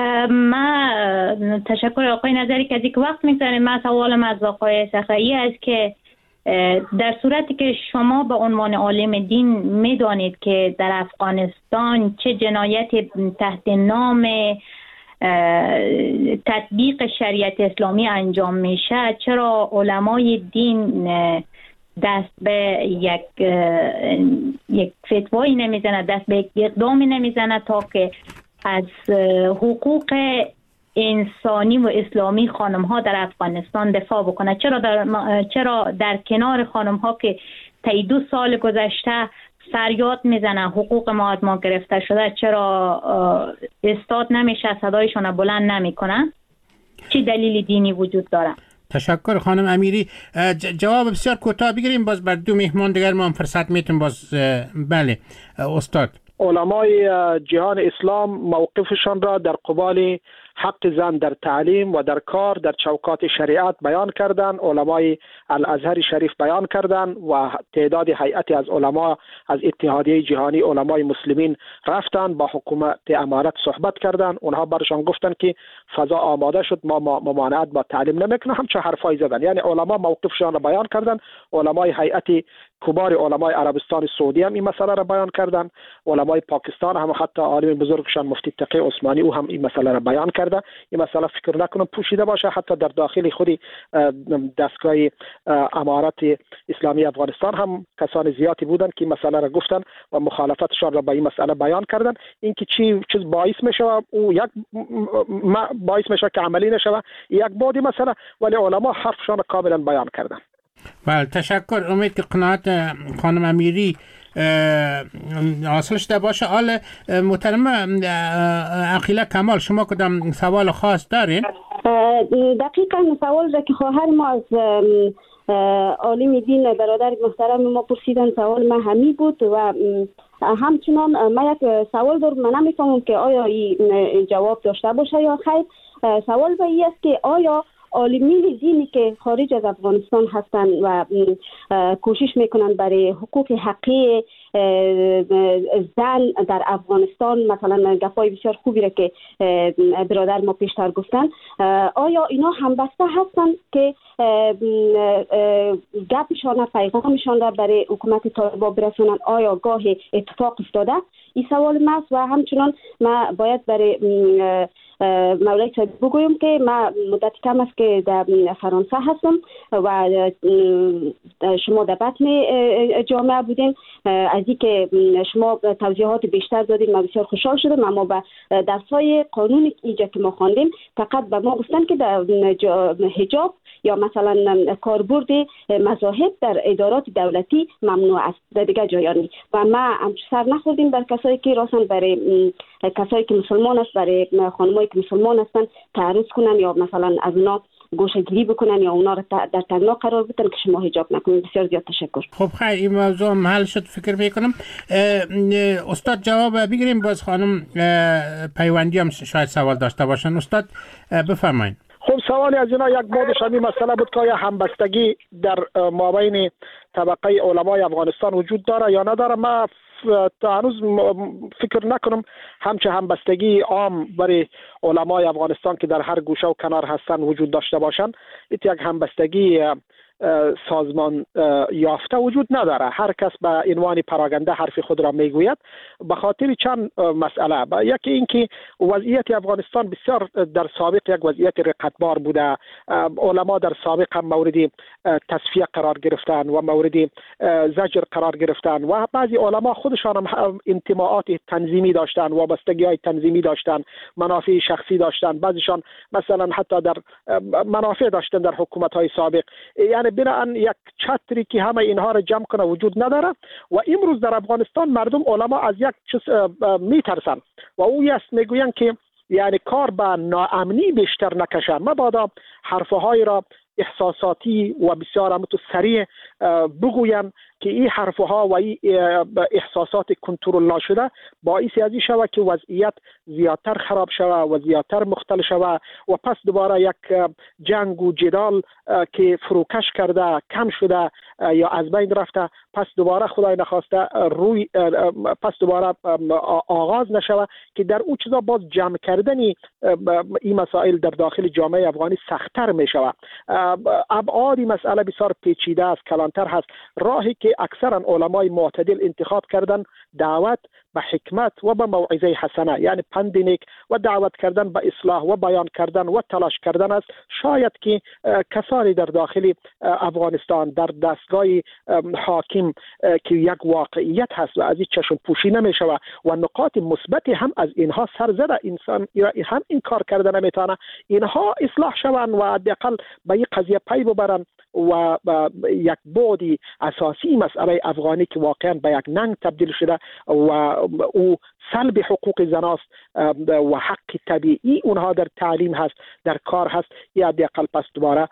ما تشکر آقای نظری که از یک وقت میگذاریم. من سوالم از آقای صخره‌ای است که در صورتی که شما به عنوان عالم دین میدانید که در افغانستان چه جنایت تحت نام تطبیق شریعت اسلامی انجام میشه، چرا علمای دین دست به یک یک فتوایی نمیزنه، دست به یک اقدامی نمیزنه تا که از حقوق انسانی و اسلامی خانم ها در افغانستان دفاع بکنه؟ چرا در, چرا در کنار خانم ها که طی دو سال گذشته فریاد میزنه حقوق ما از ما گرفته شده، چرا استاد نمیشه صدایشون بلند نمیکنه؟ چه دلیل دینی وجود داره؟ تشکر خانم امیری. جواب بسیار کوتاه بگیریم، باز بر دو مهمان دیگر ما هم فرصت میتونیم. باز بله استاد. علمای جهان اسلام موقفشان را در قبال حق زن در تعلیم و در کار در چوکات شریعت بیان کردند، علمای الازهر شریف بیان کردند و تعداد هیئتی از علما از اتحادیه جهانی علمای مسلمین رفتند با حکومت امارت صحبت کردند. اونها برشان گفتند که فضا آماده شد، ما ممانعت با تعلیم نمیکنیم، همچه حرفای زدن. یعنی علما موقفشان را بیان کردند. علمای هیئت کبار علمای عربستان سعودی هم این مسئله را بیان کردند. علمای پاکستان هم حتی عالم بزرگشان مفتی تقی عثمانی او هم این مسئله را بیان کرده. این مسئله فکر نکنم پوشیده باشه. حتی در داخل خود دستگاه امارت اسلامی افغانستان هم کسان زیادی بودند که این مسئله را گفتند و مخالفتشان را با این مسئله بیان کردند. اینکه چی چیز باعث میشه او یک باعث میشه که عملی نشه یک بعد مسئله، ولی علما حرفشان را کاملا بیان کردند. بله تشکر. امید که قناعت خانم امیری حاصل شده باشه. حال محترم عقیله کمال، شما کدام سوال خاص دارین؟ دقیقا سوال را که خواهر ما از عالم دین برادر محترم ما پرسیدن سوال ما همین بود و همچنان ما یک سوال دارم. من نمیفهمم که آیا این جواب داشته باشه یا خیر. سوال به این است که آیا عالمین دینی که خارج از افغانستان هستند و کوشش میکنند برای حقوق حقیقی زن در افغانستان، مثلا گپای بسیار خوبی را که برادر ما پیشتر گفتن، آیا اینا همبسته هستند که گپشان پیغامشان را برای حکومت طالبان برسونند؟ آیا گاه اتفاق افتاده؟ این سوال ماست. و همچنان ما باید برای مولای صاحب بگویم که ما مدت کم است که در فرانسه هستم و شما در بطن جامعه بودین. از اینکه شما توضیحات بیشتر دادین ما بسیار خوشحال شدم. اما با درسای قانون اینجا که ما خواندیم فقط به ما گفتن که در حجاب یا مثلا کاربرد مذاهب در ادارات دولتی ممنوع است، در دیگه جایانی. و ما هم سر نخوردیم بر کسایی که راستن برای کسایی که مسلمان است، برای خانمایی که مسلمان هستن تعرض کنن یا مثلا از اونا گوشه گیری بکنن یا اونا را در تنگنا قرار بدن که شما حجاب نکنید. بسیار زیاد تشکر. خب خیلی این موضوع محل شد فکر میکنم. استاد جواب بگیریم، باز خانم پیوندی هم شاید سوال داشته باشن. استاد بفرمایید. خب سوالی از اینا یک بودش همین مسئله بود که همبستگی در مابین طبقه علمای افغانستان وجود داره یا نداره. ما تا هنوز فکر نکنم همچه همبستگی عام برای علمای افغانستان که در هر گوشه و کنار هستن وجود داشته باشند. این یک همبستگی سازمان یافته وجود نداره. هر کس به عنوان پراگنده حرف خود را میگوید به خاطر چند مسئله. یکی اینکه وضعیت افغانستان بسیار در سابق یک وضعیت رقتبار بوده. علما در سابق هم مورد تصفیه قرار گرفتن و مورد زجر قرار گرفتن و بعضی علما خودشان هم انتماعات تنظیمی داشتن، وابستگی‌های تنظیمی داشتن، منافع شخصی داشتن. بعضیشان مثلا حتی در منافع داشتن در حکومت‌های سابق. یعنی بنابراین یک چتری که همه اینها را جمع کنه وجود نداره و امروز در افغانستان مردم علما از یک چیز میترسن و او است میگوین که یعنی کار به ناامنی بیشتر نکشن. مبادا حرفهای را احساساتی و بسیار هم تو سریع بگوین که این حرفها و این احساسات کنترل نشده باعث ازی شود که وضعیت زیادتر خراب شود و زیادتر مختل شود و پس دوباره یک جنگ و جدال که فروکش کرده کم شده یا از بین رفته پس دوباره خدای نخواسته روی پس دوباره آغاز نشود که در اون چیزا باز جمع کردنی این مسائل در داخل جامعه افغانی سخت‌تر می شود. ابعاد مسئله بسیار پیچیده است، کلانتر هست. راهی که اکثرا علمای معتدل انتخاب کردن دعوت به حکمت و به موعظه حسنه، یعنی پند نیک و دعوت کردن به اصلاح و بیان کردن و تلاش کردن است. شاید که کسانی در داخل افغانستان در دستگاه حاکم که یک واقعیت هست و از این چشم پوشی نمی شود و نقاط مثبت هم از اینها سر زده، انسان هم این کار کرده نمیتونه، اینها اصلاح شوند و حداقل به این قضیه پی ببرن و یک بعد اساسی مسئله افغانی که واقعا به یک ننگ تبدیل شده و او سلب حقوق زناست و حق طبیعی اونها در تعلیم هست، در کار هست، یا حداقل پس دوباره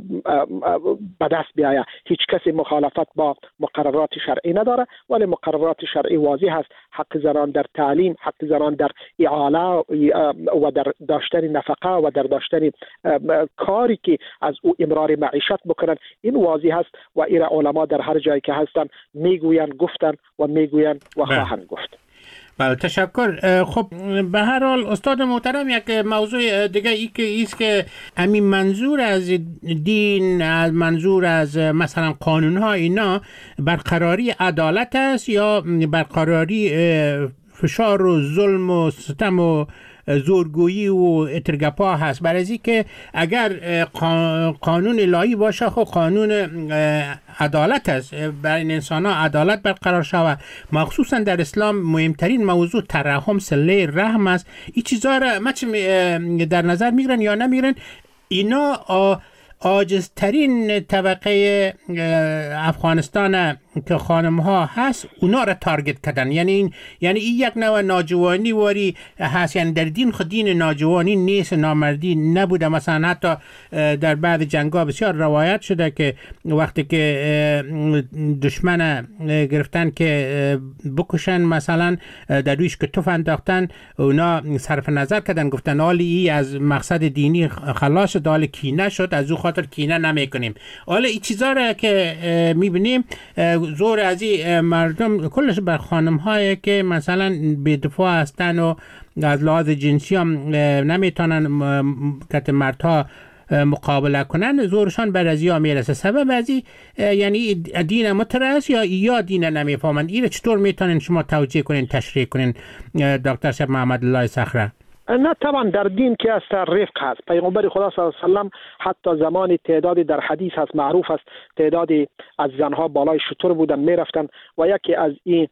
به دست بیاید. هیچ کسی مخالفت با مقررات شرعی نداره، ولی مقررات شرعی واضح هست: حق زنان در تعلیم، حق زنان در اعاله و در داشتن نفقه و در داشتن کاری که از او امرار معیشت بکنن. این واضح هست و این علما در هر جایی که هستن میگویند، گفتن و میگویند و خواهند گفت. بله، تشکر. خب به هر حال استاد محترم، یک موضوع دیگه ای که ایست که همین منظور از دین، از منظور از مثلا قانون ها، اینا برقراری عدالت است یا برقراری فشار و ظلم و ستم و زورگویی و اترگپا هست؟ برای از که اگر قانون الهی باشه، خب قانون عدالت است، برای انسان ها عدالت برقرار شود. مخصوصا در اسلام مهمترین موضوع ترحم، صله رحم است. این چیزا را در نظر میگیرن یا نمیگیرن؟ اینا عاجزترین طبقه افغانستان که خانم ها هست، اونا را تارگت کردن. یعنی این یعنی این یک نوع ناجوانی واری هست. یعنی در دین خود دین ناجوانی نیست، نامردی نبوده. مثلا حتی در بعض جنگ‌ها بسیار روایت شده که وقتی که دشمن گرفتن که بکشن، مثلا در رویش که توف انداختن، اونا صرف نظر کردن، گفتن حالی ای از مقصد دینی خلاص شد، حالی کینه شد، از او خاطر کینه نمیکنیم. حالا این چیزا را که میبینیم زور از این مردم کلش بر خانم هایی که مثلا بی‌دفاع هستن و از لحاظ جنسی هم نمیتونن که مردها مقابله کنن، زورشان بر از یا میرسه. سبب از این یعنی دین مترس یا یا دین نمیفهمن. این چطور میتونن شما توجیه کنین، تشریح کنین دکتر شب محمد الله صخره؟ نه طبعا در دین که است رفق هست. پیغمبر خدا صلی الله علیه و سلم حتی زمانی تعدادی در حدیث هست، معروف است، تعدادی از زنها بالای شتر بودن میرفتن و یکی از این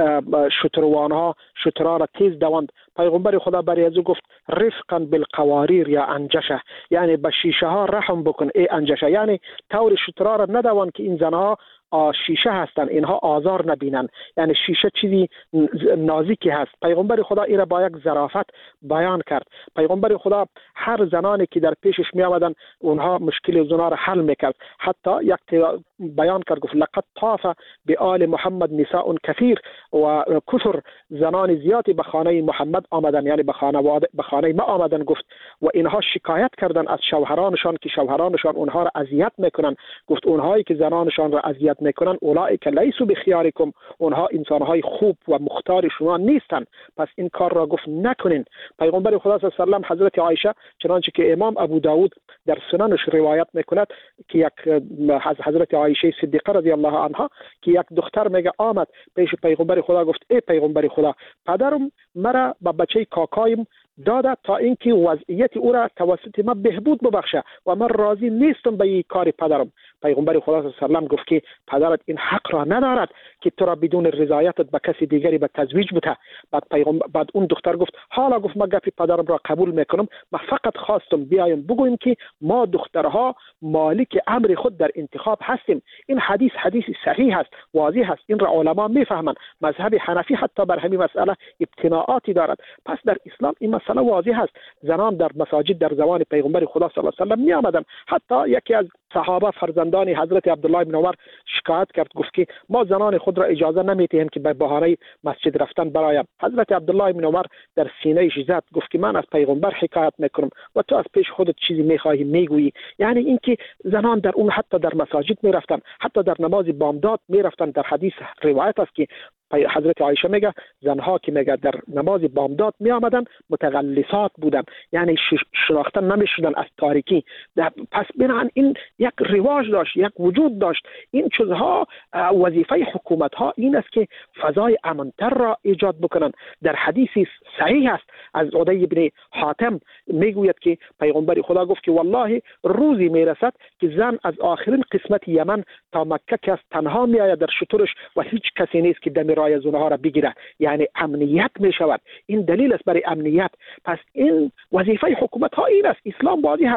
شتروانها شترها را تیز دواند. پیغمبر خدا برای از او گفت رفقا بالقواریر یا انجشه، یعنی به شیشه ها رحم بکن ای انجشه، یعنی طور شترها را ندوان که این زنها شیشه هستن، اینها آزار نبینن. یعنی شیشه چیزی نازکی هست. پیغمبر خدا این را با یک ظرافت بیان کرد. پیغمبر خدا هر زنانی که در پیشش می آمدن اونها مشکل زنا را حل میکرد. حتی یک بیان کرد، گفت لقد طاف بآل محمد نساء کثیر، و کثر زنان زیادی به خانه محمد آمدن، یعنی به خانواده به خانه ما آمدن. گفت و اینها شکایت کردن از شوهرانشان که شوهرانشان اونها را اذیت میکنن. گفت اونهایی که زنانشان را اذیت میکنن اولئک لیسوا بخیارکم، اونها انسانهای خوب و مختار شما نیستن، پس این کار را گفت نکنین. پیغمبر خدا صلی الله علیه و سلم حضرت عایشه، چنانچه که امام ابو داود در سننش روایت میکند که یک حضرت عایشه صدیقه رضی الله عنها که یک دختر میگه آمد پیش پیغمبر خدا، گفت ای پیغمبر خدا، پدرم مرا با بچه کاکایم داده تا اینکه وضعیت او را توسط ما بهبود ببخشه و من راضی نیستم به این کار پدرم. پیغمبر خدا صلی الله علیه و سلم گفت که پدرت این حق را ندارد که تو را بدون رضایتت به کسی دیگری به تزویج بده. بعد پیغمبر بعد اون دختر گفت حالا گفت ما گپ پدرم را قبول میکنم، ما فقط خواستم بیایم بگویم که ما دخترها مالک امر خود در انتخاب هستیم. این حدیث حدیث صحیح است، واضح است، این را علما میفهمند. مذهب حنفی حتی بر همین مسئله ابتناعاتی دارد. پس در اسلام این مسئله واضح است. زنان در مساجد در زمان پیغمبر خدا صلی الله علیه و سلم می آمدند. حتی یکی از صحابه فرزندان حضرت عبدالله بن عمر شکایت کرد، گفت که ما زنان خود را اجازه نمیدهیم که به بهانه مسجد رفتن برایم. حضرت عبدالله بن عمر در سینه زد، گفت که من از پیغمبر حکایت میکنم و تو از پیش خودت چیزی میخواهی میگویی. یعنی اینکه زنان در اون حتی در مساجد میرفتن، حتی در نماز بامداد میرفتن. در حدیث روایت است که حضرت عایشه میگه زنها که میگه در نماز بامداد می آمدن متغلسات بودن، یعنی شناخته نمیشدن از تاریکی. پس بنابراین این یک رواج داشت، یک وجود داشت. این چیزها وظیفه حکومت ها این است که فضای امنتر را ایجاد بکنن. در حدیثی صحیح است از عدی بن حاتم میگوید که پیغمبر خدا گفت که والله روزی میرسد که زن از آخرین قسمت یمن تا مکه که تنها می آید در شترش و هیچ کسی نیست که دم رای از اونها را بگیره، یعنی امنیت می شود. این دلیل است برای امنیت. پس این وظیفه حکومت ها این است. اسلام واضح است.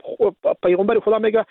پیغمبر خدا میگه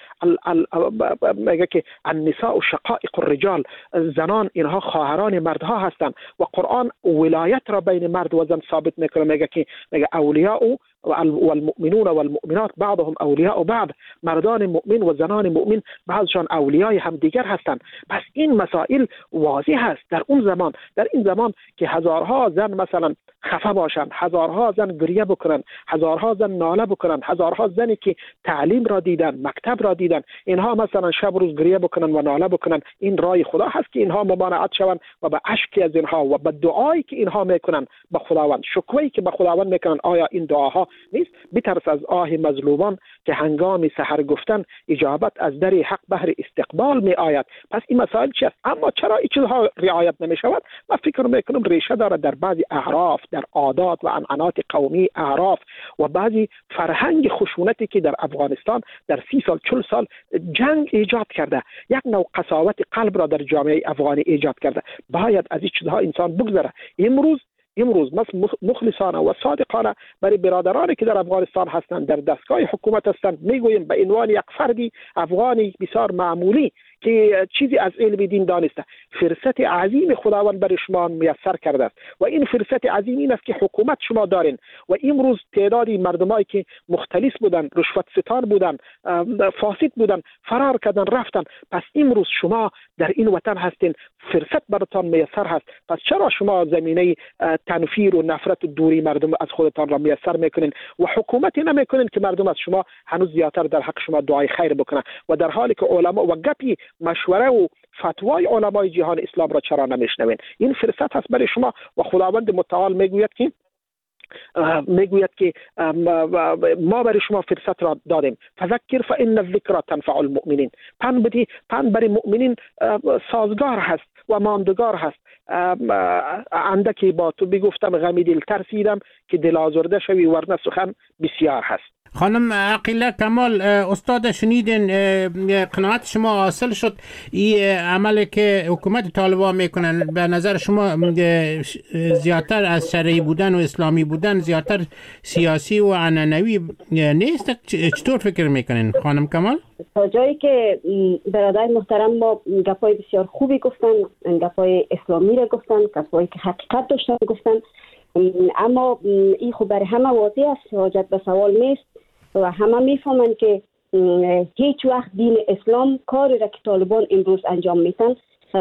میگه که النساء شقائق الرجال، زنان اینها خواهران مردها هستند و قرآن ولایت را بین مرد و زن ثابت میکنه، میگه که میگه اولیاء والمؤمنون والمؤمنات بعضهم اولیاء بعض، مردان مؤمن و زنان مؤمن بعضشان اولیای همدیگر هستند. پس این مسائل واضح است در اون زمان، در این زمان که هزارها زن مثلا خفه باشند، هزارها زن گریه بکنن، هزارها زن ناله بکنن، هزارها زنی که تعلیم را دیدن، مکتب را دیدن، اینها مثلا شب روز گریه بکنن و ناله بکنن، این رای خدا هست که اینها ممانعت شوند و به اشکی از اینها و به دعایی که اینها میکنن به خداوند، شکوهی که به خداوند میکنن، آیا این دعاها نیست؟ بترس از آه مظلومان که هنگام سحر گفتن اجابت از در حق بهر استقبال می آید. پس این مسائل چی است؟ اما چرا این چیزها رعایت نمی شود؟ من فکر میکنم ریشه داره در بعضی اعراف، در عادات و عنعنات قومی اعراف و بعضی فرهنگ خشونتی که در افغانستان در سی سال چل سال جنگ ایجاد کرده، یک نوع قساوت قلب را در جامعه افغانی ایجاد کرده. باید از این چیزها انسان بگذره. امروز امروز مخلصانه و صادقانه برای برادرانی که در افغانستان هستند، در دستگاه حکومت هستند، میگویم به عنوان یک فردی افغانی بسیار معمولی که چیزی از علم دین دانسته، فرصت عظیم خداوند برای شما میسر کرده است و این فرصت عظیم این است که حکومت شما دارین و امروز تعدادی مردمایی که مختلس بودن، رشوت ستان بودن، فاسد بودن، فرار کردن رفتن. پس امروز شما در این وطن هستین، فرصت براتان میسر هست. پس چرا شما زمینه تنفیر و نفرت و دوری مردم از خودتان را میسر میکنین و حکومتی نمیکنین که مردم از شما هنوز زیادتر در حق شما دعای خیر بکنن و در حالی که علما و گپی مشوره و فتوای علمای جهان اسلام را چرا نمیشنوین؟ این فرصت هست برای شما و خداوند متعال میگوید که میگوید که ما برای شما فرصت را دادیم، فذکر فان الذکر تنفع المؤمنین. پند بدی، پند برای مؤمنین سازگار هست و ماندگار هست. اندکی با تو بگفتم غمی دل ترسیدم که دل آزرده شوی، ورنه سخن بسیار هست. خانم عقیله کمال، استاد شنیدین قناعت شما حاصل شد. این عملی که حکومت طالبان میکنن به نظر شما زیادتر از شرعی بودن و اسلامی بودن زیادتر سیاسی و عنعنوی نیست؟ چطور فکر میکنین خانم کمال؟ تا جایی که برادر محترم ما گپای بسیار خوبی گفتن، گپای اسلامی را گفتن، گپایی که حقیقت داشتن گفتن، اما این خب برای همه واضح است، حاجت به سوال نیست و همه میفهمند که هیچ وقت دین اسلام کاری را که طالبان امروز انجام میتن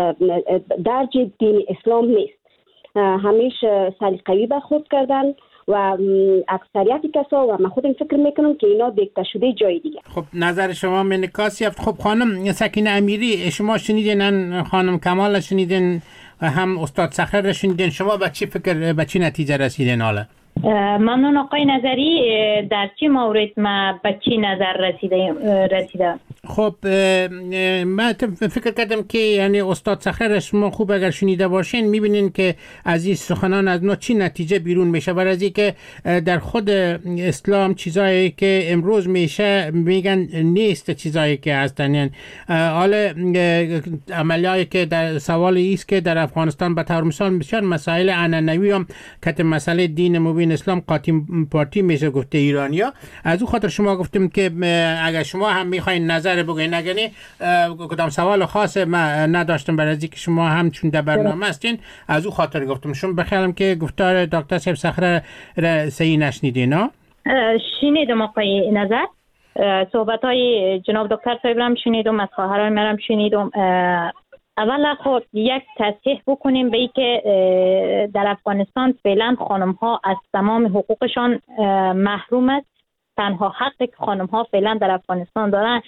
درج دین اسلام نیست. همیشه سلیقه‌ای برخورد کردن و اکثریت کسا و من خودم فکر میکنم که اینا دیکته شده جای دیگه. خب نظر شما منکاسی هفت. خب خانم سکینه امیری، شما شنیدین، خانم کمال شنیدین، هم استاد صخره شنیدین، شما به چی فکر، به چی نتیجه رسیدین حالا؟ ممنون آقای نظری. در چی مورد ما به چی نظر رسیده رسیده خب من فکر کردم که یعنی استاد صخره شما خوب اگر شنیده باشین میبینین که از این سخنان از نو چی نتیجه بیرون میشه، برای از که در خود اسلام چیزایی که امروز میشه میگن نیست چیزایی که هستن. یعنی حالا عملیایی که در سوال ایست که در افغانستان به طور مثال بسیار مسائل عنعنوی هم که مسئله دین مبین اسلام قاطی پارتی میشه گفته ایرانیا. از اون خاطر شما گفتم که اگر شما هم میخواین نظر بگوین، اگر نه کدام سوال خاص ما نداشتم برای از اینکه شما هم چون در برنامه هستین، از اون خاطر گفتم. شما بخیالم که گفتار دکتر صاحب صخره را صحیح نشنیدین ها؟ شنیدم آقای نظر، صحبت های جناب دکتر صاحب هم شنیدم، از خواهران مرم شنیدم. اولا خود یک تصحیح بکنیم به ای که در افغانستان فعلا خانم ها از تمام حقوقشان محروم است. تنها حقی که خانم ها فعلا در افغانستان دارن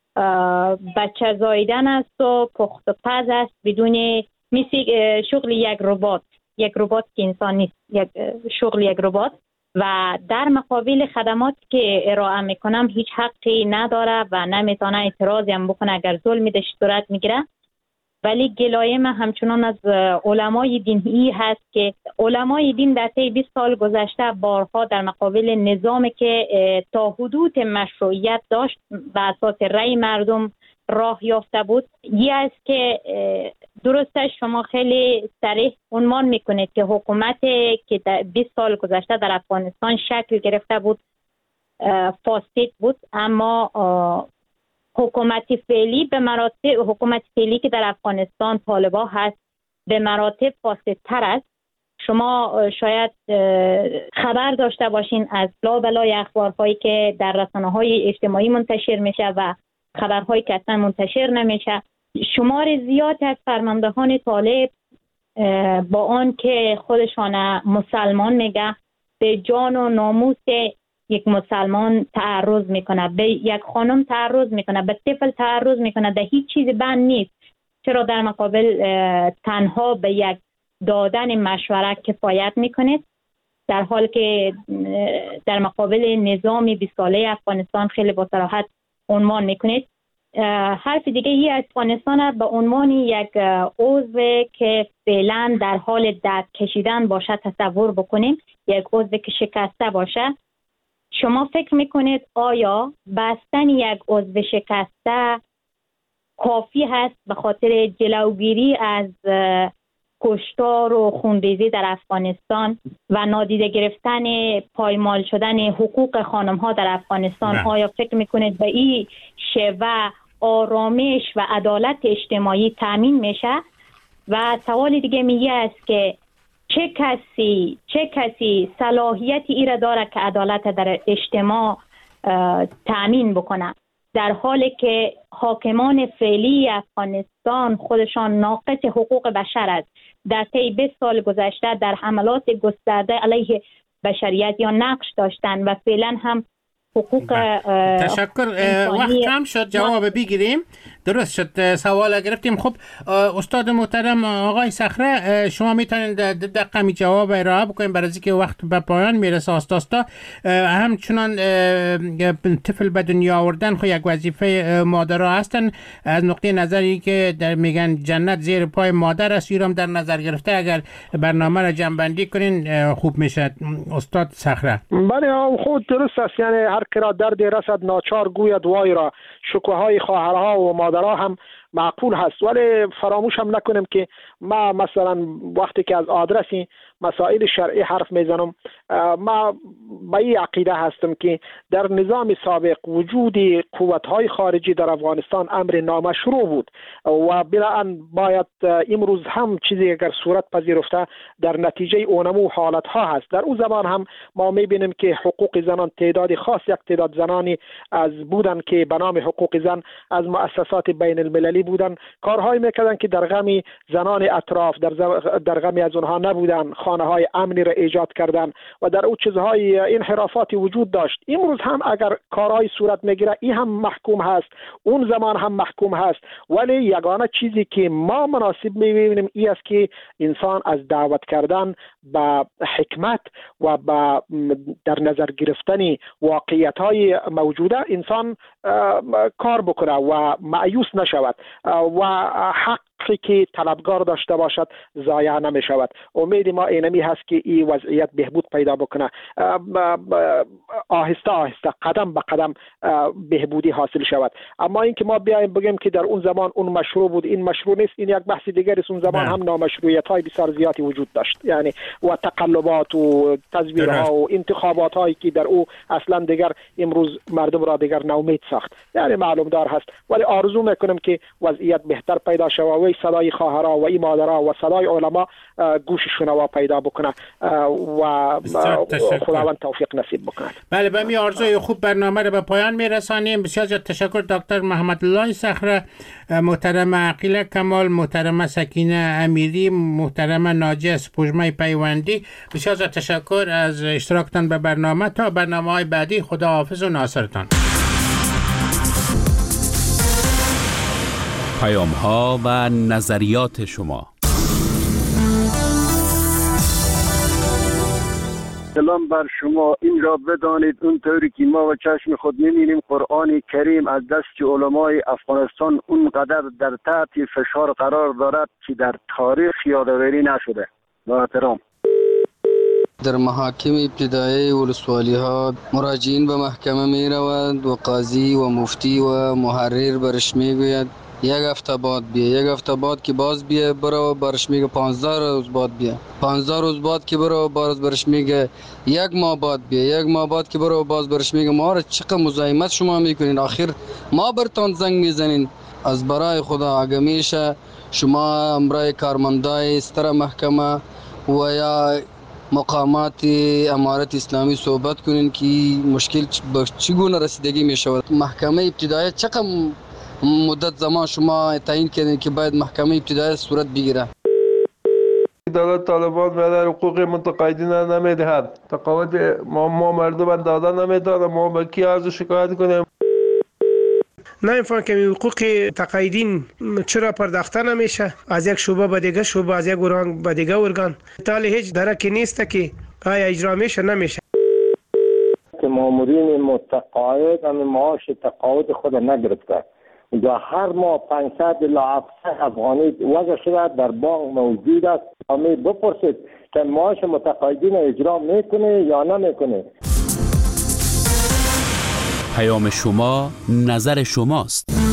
بچه زاییدن است و پخت و پز است، بدون مثل شغل یک ربات، یک ربات که انسان نیست، یک شغل یک ربات، و در مقابل خدمات که ارائه میکنم هیچ حقی نداره و نمیتونه اعتراضی هم بکنه اگر ظلمی در صورت میگیره. ولی گلایه من همچنان از علمای دینی هست که علمای دین در طی بیست سال گذشته بارها در مقابل نظامی که تا حدود مشروعیت داشت و اساس رأی مردم راه یافته بود، یه است که درسته شما خیلی صریح عنوان میکنید که حکومت که در بیست سال گذشته در افغانستان شکل گرفته بود فاسد بود، اما حکومت فعلی به مراتب حکومت فعلی که در افغانستان طالبان هست به مراتب فاسدتر است. شما شاید خبر داشته باشین از لابلای اخبارهایی که در رسانه‌های اجتماعی منتشر میشه و خبرهایی که اصلا منتشر نمیشه. شمار زیاد از فرماندهان طالب با آن که خودشان مسلمان میگه به جان و ناموس یک مسلمان تعرض میکنه، به یک خانم تعرض میکنه، به طفل تعرض میکنه، در هیچ چیز بند نیست. چرا در مقابل تنها به یک دادن مشورت کفایت میکنید، در حال که در مقابل نظام بیست ساله افغانستان خیلی با صراحت عنوان میکنید. حرف دیگه ای افغانستان به عنوان یک عضو که فعلا در حال درد کشیدن باشه تصور بکنیم، یک عضو که شکسته باشه. شما فکر میکنید آیا بستن یک عضو شکسته کافی هست به خاطر جلوگیری از کشتار و خونریزی در افغانستان و نادیده گرفتن پایمال شدن حقوق خانم ها در افغانستان؟ نه. آیا فکر میکنید به این شیوه آرامش و عدالت اجتماعی تامین میشه؟ و سوال دیگه میگه است که چه کسی چه کسی صلاحیت ای را داره که عدالت در اجتماع تامین بکنه، در حالی که حاکمان فعلی افغانستان خودشان ناقص حقوق بشر است؟ در طی بیست سال گذشته در حملات گسترده علیه بشریت یا نقش داشتن و فعلا هم حقوق تشکر. وقت کم شد، جواب بگیریم. درست شد، سوال گرفتیم. خب استاد محترم آقای صخره، شما میتونید دقیقاً جواب ارائه بکنید برای اینکه وقت به پایان میرسه. آستا آستا همچنان طفل به دنیا آوردن خو یک وظیفه مادرها هستن. از نقطه نظری که در میگن جنت زیر پای مادر است، ایرام در نظر گرفته اگر برنامه را جمع‌بندی کنین خوب میشه. استاد صخره. بله خود درست است، یعنی هر که را درد رسد ناچار گوید وای را. شکوهای خواهرها و مادرها هم معقول هست، ولی فراموش هم نکنیم که ما مثلا وقتی که از آدرسی مسائل شرعی حرف میزنم، ما به این عقیده هستم که در نظام سابق وجود قوت‌های خارجی در افغانستان امر نامشروع بود و بنابراین باید امروز هم چیزی اگر صورت پذیرفته در نتیجه اونمو حالت‌ها هست. در اون زمان هم ما میبینیم که حقوق زنان تعداد خاص، یک تعداد زنانی از بودن که به نام حقوق زن از مؤسسات بین المللی بودن، کارهایی میکردن که در غم زنان اطراف در, در غم از اونها نبودن، خانه های امنی را ایجاد کردن و در اون چیزهای انحرافاتی وجود داشت. امروز هم اگر کارهای صورت میگیره این هم محکوم هست، اون زمان هم محکوم هست، ولی یگانه چیزی که ما مناسب میبینیم این است که انسان از دعوت کردن به حکمت و به در نظر گرفتن واقعیت های موجوده انسان کار بکنه و مایوس نشود و حق که طلبگار داشته باشد ضایع نمی شود. امید ما اینمی هست که این وضعیت بهبود پیدا بکنه، آهسته آهسته قدم به قدم بهبودی حاصل شود. اما اینکه ما بیایم بگیم که در اون زمان اون مشروع بود این مشروع نیست، این یک بحث دیگر است. اون زمان هم نامشروعیت های بسیار زیادی وجود داشت، یعنی و تقلبات و تزویرها و انتخابات هایی که در او اصلا دیگر امروز مردم را دیگر ناامید ساخت. یعنی معلوم دار هست، ولی آرزو میکنم که وضعیت بهتر پیدا شود و صدای خواهرها و این مادرها و صدای علما گوش شنوا پیدا بکنه و خداوند توفیق نصیب بکنه. بله، به می آرزوی خوب برنامه رو به پایان میرسانیم. بسیار زیاد تشکر دکتر محمد الله صخره، محترم عقیله کمال، محترم سکینه امیری، محترم ناجی سپوږمۍ پیوندی. بسیار زیاد تشکر از اشتراکتان به برنامه. تا برنامه‌های بعدی خدا حافظ و ناصرتان. پیام ها و نظریات شما. سلام بر شما. این را بدانید اونطوری که ما و چشم خود می‌بینیم قرآن کریم از دست علمای افغانستان اونقدر در تحت فشار قرار دارد که در تاریخ یادآوری نشده. با احترام. در محاکم ابتدایی ولسوالی ها مراجعین به محکمه می روند و قاضی و مفتی و محرر برش می گوید یک هفته بعد بیا، یک هفته بعد که باز بیا برو برش میگه پانزده روز بعد بیا، پانزده روز بعد که برو باز برش میگه یک ماه بعد بیا، یک ماه بعد که برو باز برش میگه ما را چقدر مزاحمت شما میکنین، آخر ما برتان زنگ میزنین. از برای خدا اگه میشه شما امرای کارمندای ستر محکمه و یا مقامات امارت اسلامی صحبت کنین که مشکل به چگونه رسیدگی می شود. محکمه ابتدایی چقدر مدت زمان شما تعیین کردین که باید محکمه ابتدایی صورت بگیره؟ دولت طالبان برای حقوق متقاعدین نمیدهد. تقاعد ما, ما مردم دادن نمیداد. ما به کی عرض شکایت کنیم؟ نمیفهم که حقوق تقاعدین چرا پرداخته نمیشه از یک شعبه به دیگه شعبه، از یک ارگان به دیگه ارگان، تالی هیچ درکی نیست که آیا اجرا میشه نمیشه. که مامورین متقاعد هم معاش تقاعد خود نگرفته و هر ماه پانصد الی هفتصد افغانی وضع شده در بانک موجود است. همه بپرسید که معاش متقاعدین اجرا میکنه یا نمیکنه. پیام شما نظر شماست.